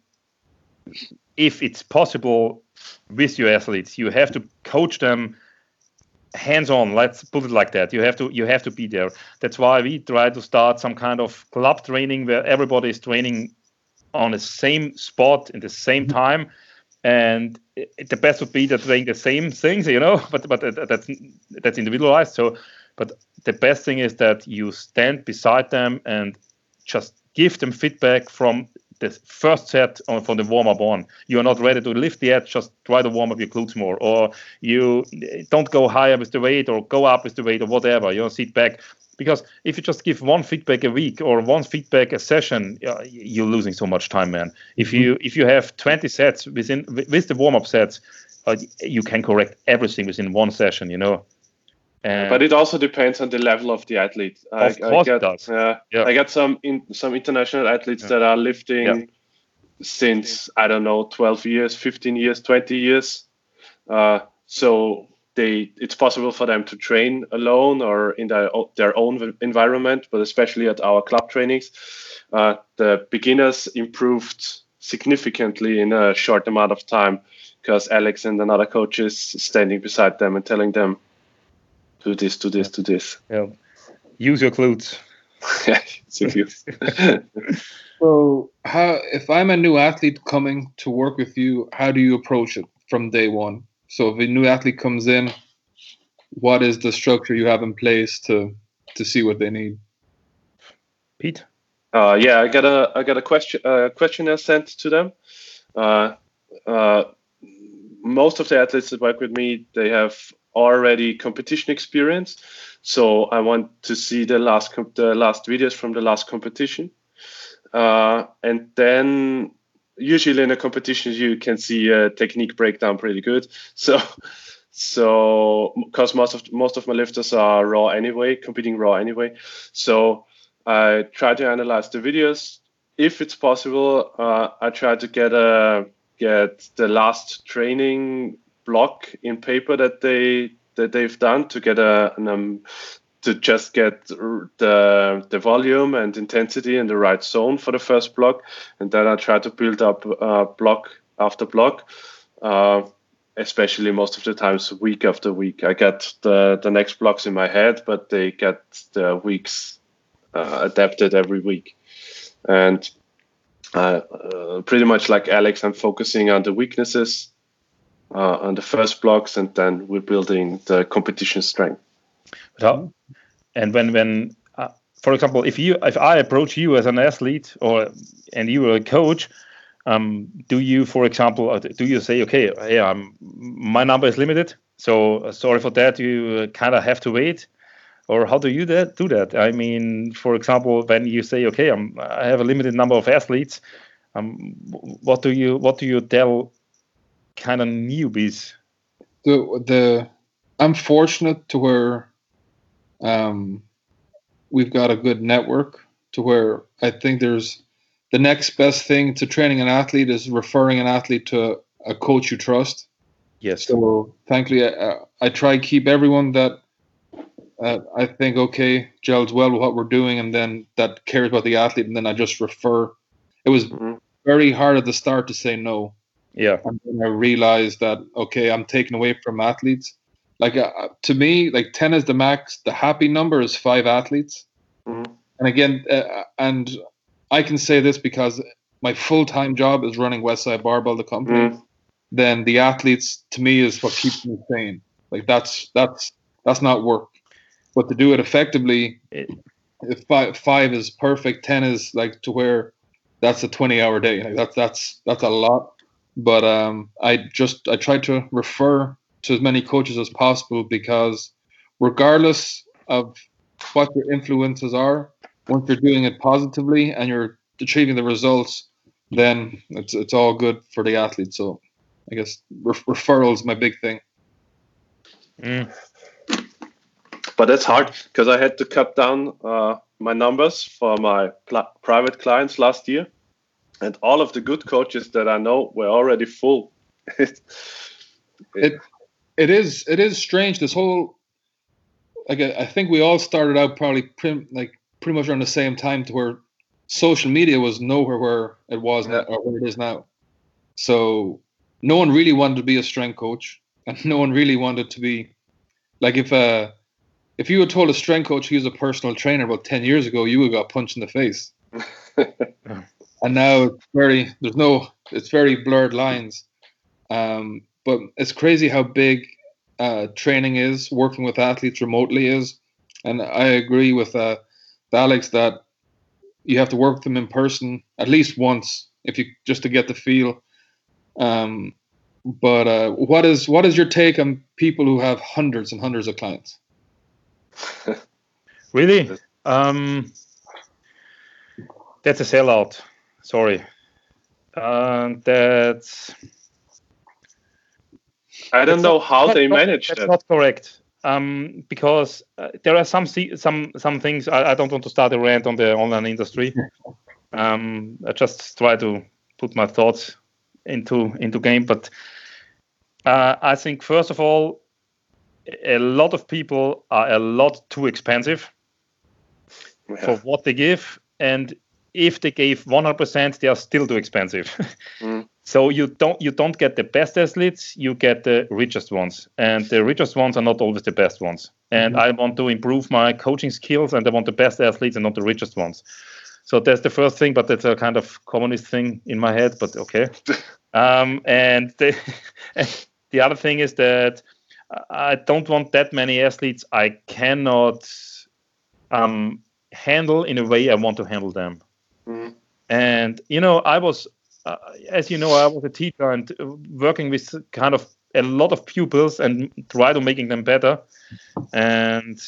if it's possible, with your athletes. You have to coach them hands-on. Let's put it like that. You have to be there. That's why we try to start some kind of club training where everybody is training on the same spot in the same time. And the best would be to train the same things, but that's individualized. So, but the best thing is that you stand beside them and just give them feedback from the first set from the warm-up on. You are not ready to lift yet, just try to warm up your glutes more. Or you don't go higher with the weight or go up with the weight or whatever. Sit back. Because if you just give one feedback a week or one feedback a session, you're losing so much time, man. If you have 20 sets with the warm-up sets, you can correct everything within one session, But it also depends on the level of the athlete. Of course it does. I got some international athletes that are lifting since, I don't know, 12 years, 15 years, 20 years. So it's possible for them to train alone or in their own environment, but especially at our club trainings, the beginners improved significantly in a short amount of time because Alex and another coach is standing beside them and telling them, do this, do this, do this. Yeah. Use your glutes. So, if I'm a new athlete coming to work with you, how do you approach it from day one? So, if a new athlete comes in, what is the structure you have in place to see what they need? Pete? I got a questionnaire sent to them. Most of the athletes that work with me, they have already competition experience. So I want to see the last videos from the last competition. And then usually in a competition, you can see a technique breakdown pretty good. So because most of my lifters are competing raw anyway. So I try to analyze the videos. If it's possible, I try to get the last training block in paper that they've done to get to just get the volume and intensity in the right zone for the first block, and then I try to build up block after block. Especially most of the times week after week. I get the next blocks in my head, but they get the weeks adapted every week. And pretty much like Alex, I'm focusing on the weaknesses on the first blocks, and then we're building the competition strength. And when for example, if I approach you as an athlete and you are a coach, do you, for example, say, okay, my number is limited, so sorry for that, you kind of have to wait? Or how do you do that? I mean, for example, when you say, okay, I have a limited number of athletes, what do you tell kind of newbies? I'm fortunate to where we've got a good network to where I think there's the next best thing to training an athlete is referring an athlete to a coach you trust. Yes. So thankfully, I try to keep everyone that I think, okay, gels well with what we're doing, and then that cares about the athlete, and then I just refer. It was very hard at the start to say no. Yeah. And then I realized that, okay, I'm taking away from athletes. Like to me, like 10 is the max. The happy number is 5 athletes. Mm-hmm. And again, and I can say this because my full-time job is running Westside Barbell, the company. Mm-hmm. Then the athletes, to me, is what keeps me sane. Like that's not work. But to do it effectively, if 5 is perfect, 10 is like to where that's a 20-hour day. Like that's a lot. But I try to refer to as many coaches as possible, because regardless of what your influences are, once you're doing it positively and you're achieving the results, then it's all good for the athlete. So I guess referral is my big thing. But that's hard because I had to cut down my numbers for my private clients last year, and all of the good coaches that I know were already full. It is strange. This whole, like, I think we all started out probably pretty much around the same time, to where social media was nowhere where it was now, or where it is now. So no one really wanted to be a strength coach, and no one really wanted to be like, if you had told a strength coach he was a personal trainer about 10 years ago, you would have got punched in the face. And now it's very blurred lines. But it's crazy how big training is, working with athletes remotely is. And I agree with Alex that you have to work with them in person at least once, just to get the feel. But what is your take on people who have hundreds and hundreds of clients? Really? That's a sellout. Sorry. I don't know how they manage that. That's not correct. because there are some things. I don't want to start a rant on the online industry. I just try to put my thoughts into game, but I think first of all, a lot of people are a lot too expensive for what they give, and if they gave 100%, they are still too expensive. So you don't get the best athletes, you get the richest ones, and the richest ones are not always the best ones. And I want to improve my coaching skills, and I want the best athletes and not the richest ones. So that's the first thing, but that's a kind of communist thing in my head, but okay. And the other thing is that I don't want that many athletes I cannot handle in a way I want to handle them. And, I was, as you know, I was a teacher and working with kind of a lot of pupils and try to making them better. And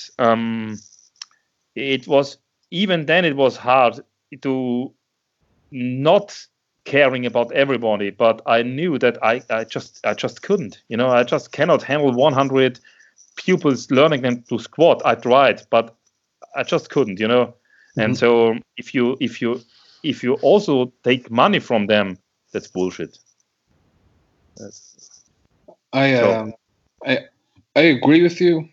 it was, even then it was hard to not caring about everybody, but I knew that I just couldn't, I just cannot handle 100 pupils learning them to squat. I tried, but I just couldn't, And so if you also take money from them, that's bullshit. I agree with you.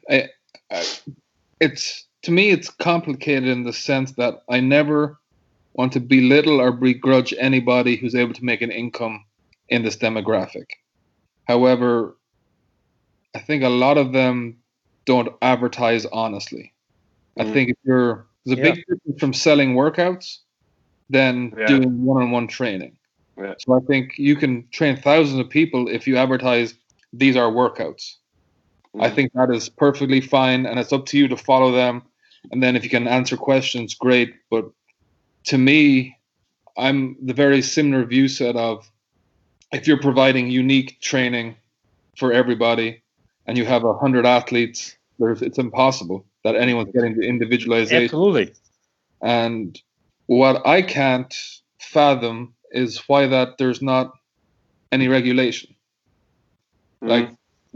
To me, it's complicated in the sense that I never want to belittle or begrudge anybody who's able to make an income in this demographic. However, I think a lot of them don't advertise honestly. I think there's a big difference from selling workouts than doing one-on-one training. So I think you can train thousands of people if you advertise these are workouts. I think that is perfectly fine, and it's up to you to follow them. And then if you can answer questions, great. But to me, I'm the very similar view set of if you're providing unique training for everybody and you have 100 athletes, it's impossible that anyone's getting the individualization. Absolutely. And what I can't fathom is why that there's not any regulation. Like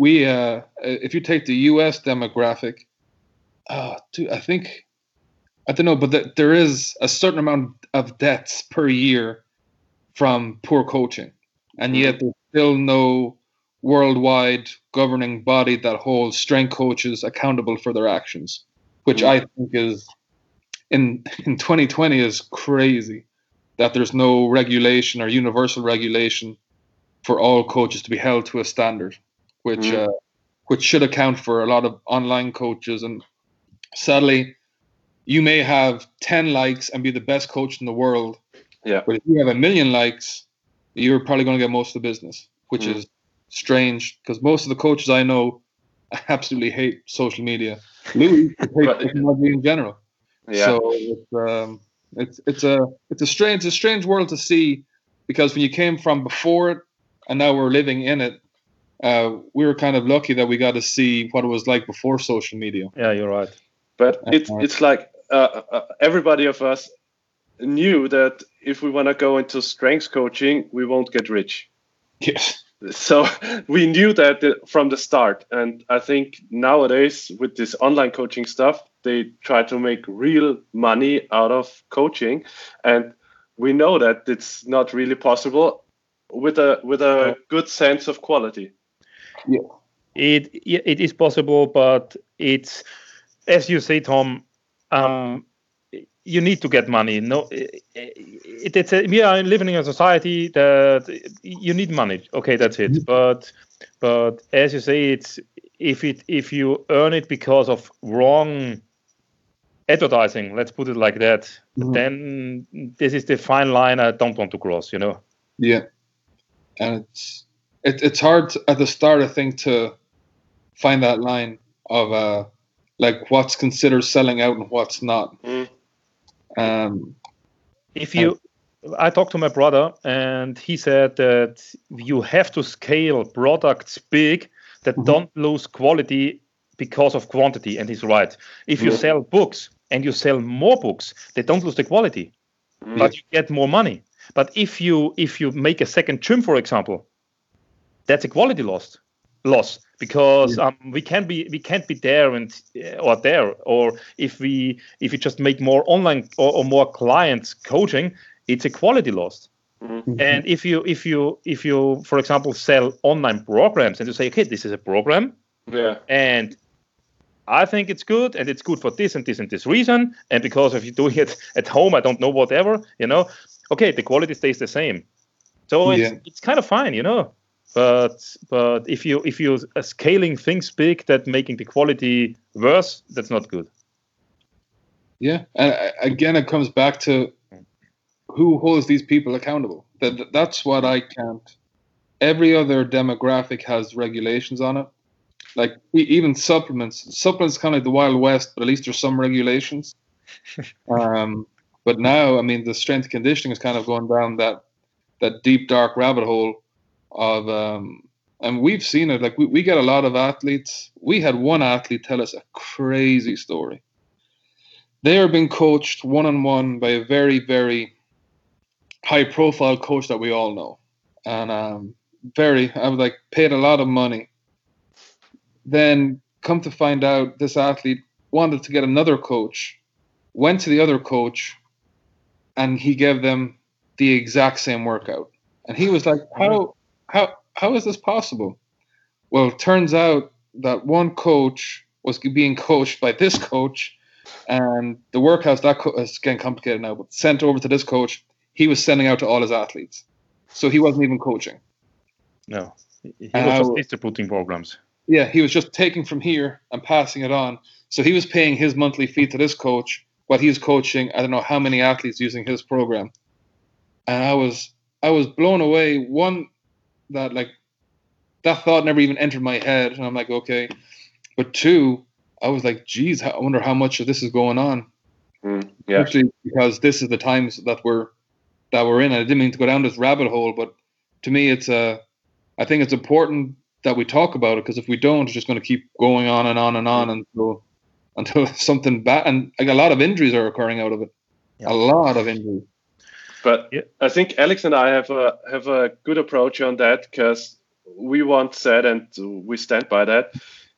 if you take the US demographic, I don't know, but there is a certain amount of deaths per year from poor coaching. And yet there's still no worldwide governing body that holds strength coaches accountable for their actions, which I think is in 2020 is crazy that there's no regulation or universal regulation for all coaches to be held to a standard, which should account for a lot of online coaches. And sadly, you may have 10 likes and be the best coach in the world. Yeah. But if you have 1 million likes, you're probably going to get most of the business, which is strange because most of the coaches I know absolutely hate social media. Louis hates technology in general. Yeah. So it's a strange world to see, because when you came from before it and now we're living in it, we were kind of lucky that we got to see what it was like before social media. Yeah, you're right. But it's like everybody of us knew that if we want to go into strength coaching, we won't get rich. Yes. So we knew that from the start. And I think nowadays with this online coaching stuff, they try to make real money out of coaching. And we know that it's not really possible with a good sense of quality. Yeah. It is possible, but it's, as you say, Tom, you need to get money. No, we are living in a society that you need money. Okay, that's it. But as you say, it's if you earn it because of wrong advertising, let's put it like that, then this is the fine line I don't want to cross. Yeah, and it's hard at the start, I think, to find that line of like what's considered selling out and what's not. I talked to my brother and he said that you have to scale products big that don't lose quality because of quantity, and he's right. If you sell books and you sell more books, they don't lose the quality, but you get more money. But if you make a second gym, for example, that's a quality loss. loss, because we can't be there or if we just make more online or more clients coaching, it's a quality loss. Mm-hmm. And if you for example sell online programs and you say, okay, this is a program, and I think it's good, and it's good for this and this and this reason, and because if you're doing it at home, I don't know, whatever, okay, the quality stays the same. So it's kind of fine, But if you are scaling things big, that making the quality worse, that's not good. Yeah, and again, it comes back to who holds these people accountable. That's what I can't. Every other demographic has regulations on it. Like even supplements kind of like the Wild West, but at least there's some regulations. But now, I mean, the strength conditioning is kind of going down that deep, dark rabbit hole of, and we've seen it. Like we get a lot of athletes. We had one athlete tell us a crazy story. They are being coached one-on-one by a very, very high-profile coach that we all know, and I was like paid a lot of money. Then come to find out, this athlete wanted to get another coach, went to the other coach, and he gave them the exact same workout. And he was like, how is this possible? Well, it turns out that one coach was being coached by this coach, and the workouts, it's getting complicated now, but sent over to this coach, he was sending out to all his athletes. So he wasn't even coaching. No, he was just distributing programs. Yeah, he was just taking from here and passing it on. So he was paying his monthly fee to this coach while he was coaching, I don't know how many athletes using his program. And I was blown away. One, that thought never even entered my head. And I'm like, okay. But two, I was like, geez, I wonder how much of this is going on. Yeah. Especially because this is the times that we're in. I didn't mean to go down this rabbit hole, but to me, I think it's important that we talk about it, because if we don't, it's just going to keep going on and on and on until something bad. And like a lot of injuries are occurring out of it. Yeah. A lot of injuries. But I think Alex and I have a good approach on that, because we once said, and we stand by that,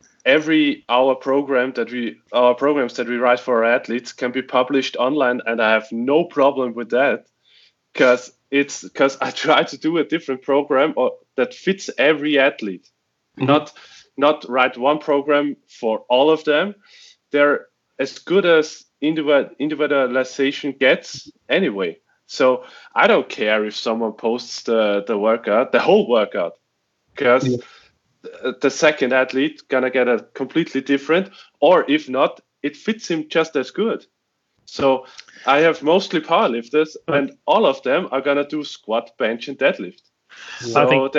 our programs that we write for our athletes can be published online, and I have no problem with that, because I try to do a different program that fits every athlete. Mm-hmm. Not write one program for all of them. They're as good as individualization gets anyway. So I don't care if someone posts the workout, the whole workout, because the second athlete gonna get a completely different, or if not, it fits him just as good. So I have mostly powerlifters, and all of them are gonna do squat, bench, and deadlift. So I think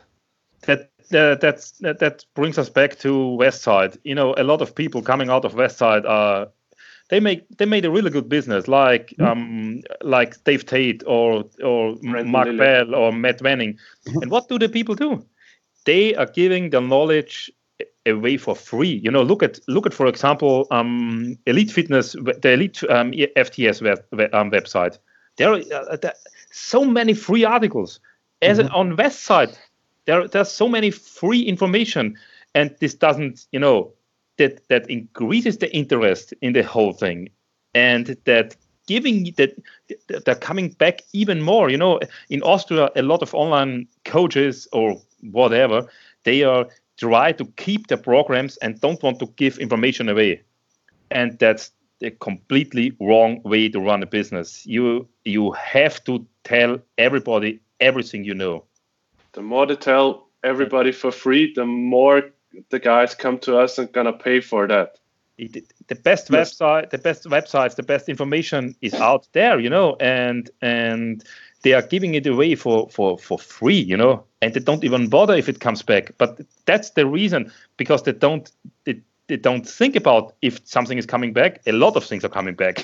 that brings us back to Westside. A lot of people coming out of Westside they made a really good business, like Dave Tate or Mark Bell or Matt Wenning. And what do the people do? They are giving the knowledge away for free. Look at for example, Elite Fitness, the Elite FTS website. There are so many free articles. On Westside, there's so many free information, and this doesn't, that increases the interest in the whole thing, and that they're coming back even more. In Austria, a lot of online coaches or whatever, they are try to keep the programs and don't want to give information away, and that's the completely wrong way to run a business. You have to tell everybody everything you know. The more they tell everybody for free, the more the guys come to us and gonna pay for that. The best websites, the best information is out there, and they are giving it away for free, and they don't even bother if it comes back. But that's the reason, because they don't think about if something is coming back. A lot of things are coming back,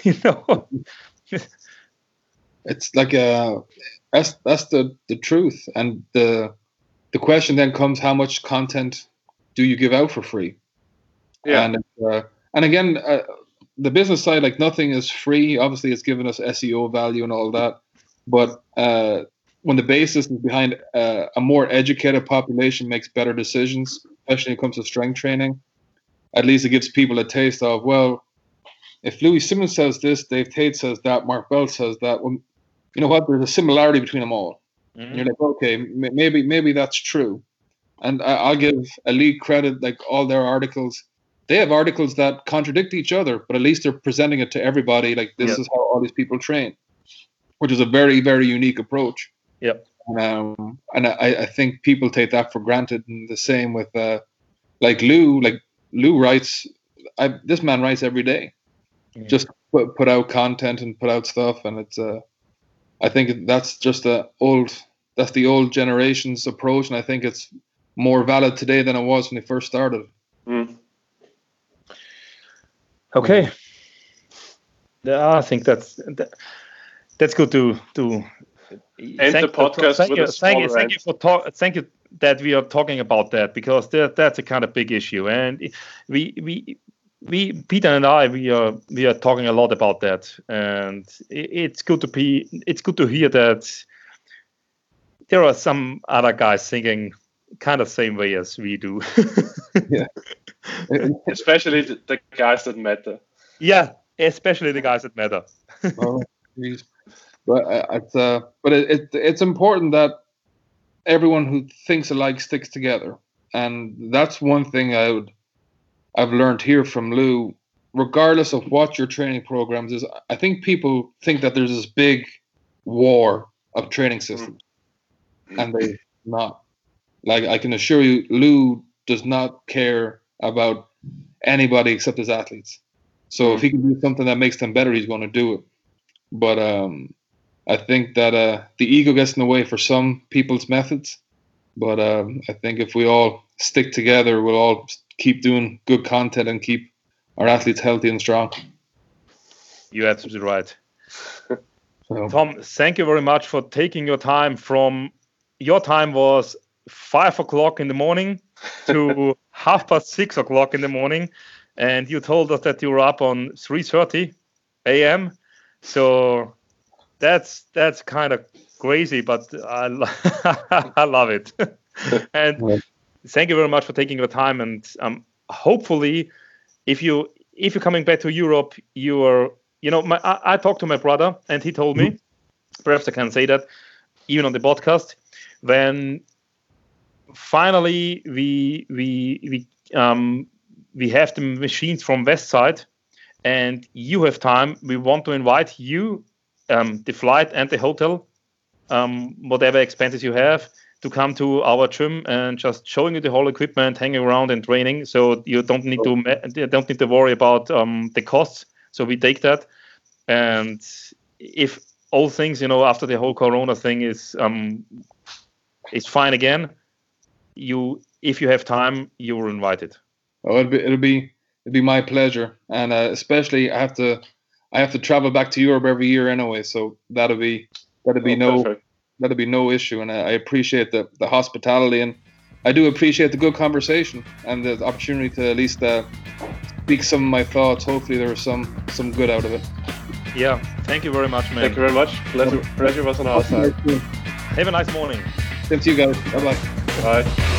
It's like that's the truth, and the question then comes: how much content do you give out for free? Yeah. And again, the business side, like nothing is free. Obviously, it's given us SEO value and all that. But when the basis is behind a more educated population makes better decisions, especially when it comes to strength training. At least it gives people a taste of, well, if Louis Simmons says this, Dave Tate says that, Mark Bell says that, well, you know what? There's a similarity between them all. Mm-hmm. And you're like, okay, maybe that's true. And I'll give Elite credit, like all their articles. They have articles that contradict each other, but at least they're presenting it to everybody. Like, this is how all these people train, which is a very, very unique approach. Yep. And I think people take that for granted. And the same with like Lou. Like Lou writes, this man writes every day. Mm-hmm. Just put out content and put out stuff, and it's I think that's just the old generation's approach, and I think it's more valid today than it was when they first started. Mm. Okay. I think that's good to end the podcast with a small rant. Thank you that we are talking about that, because that's a kind of big issue, and we Peter and I we are talking a lot about that, and it's good to hear that there are some other guys thinking kind of same way as we do. Yeah. Especially the guys that matter. Yeah, especially the guys that matter. Oh, but it's important that everyone who thinks alike sticks together, and that's one thing I've learned here from Lou. Regardless of what your training programs is, I think people think that there's this big war of training systems, and they're not. Like, I can assure you, Lou does not care about anybody except his athletes. So if he can do something that makes them better, he's going to do it. But I think that the ego gets in the way for some people's methods. But I think if we all stick together, we'll all keep doing good content and keep our athletes healthy and strong. You're absolutely right. So. Tom, thank you very much for taking your time from your time was 5 o'clock in the morning to 6:30 in the morning, and you told us that you were up on 3:30 a.m. So that's kind of crazy, but I love it. And thank you very much for taking your time. And hopefully, if you're coming back to Europe, I talked to my brother, and he told me, perhaps I can say that even on the podcast, when finally we have the machines from Westside and you have time, we want to invite you, the flight and the hotel, whatever expenses you have, to come to our gym and just showing you the whole equipment, hanging around and training. So you don't need to worry about the costs. So we take that, and if all things, after the whole Corona thing is fine again, if you have time, you were invited. Oh, it'll be my pleasure, and especially I have to travel back to Europe every year anyway, so that'll be no issue, and I appreciate the hospitality, and I do appreciate the good conversation and the opportunity to at least speak some of my thoughts. Hopefully there was some good out of it. Yeah, thank you very much, man. Thank you very much. Pleasure was on our side. Have a nice morning. Same to you guys. Bye-bye. Bye.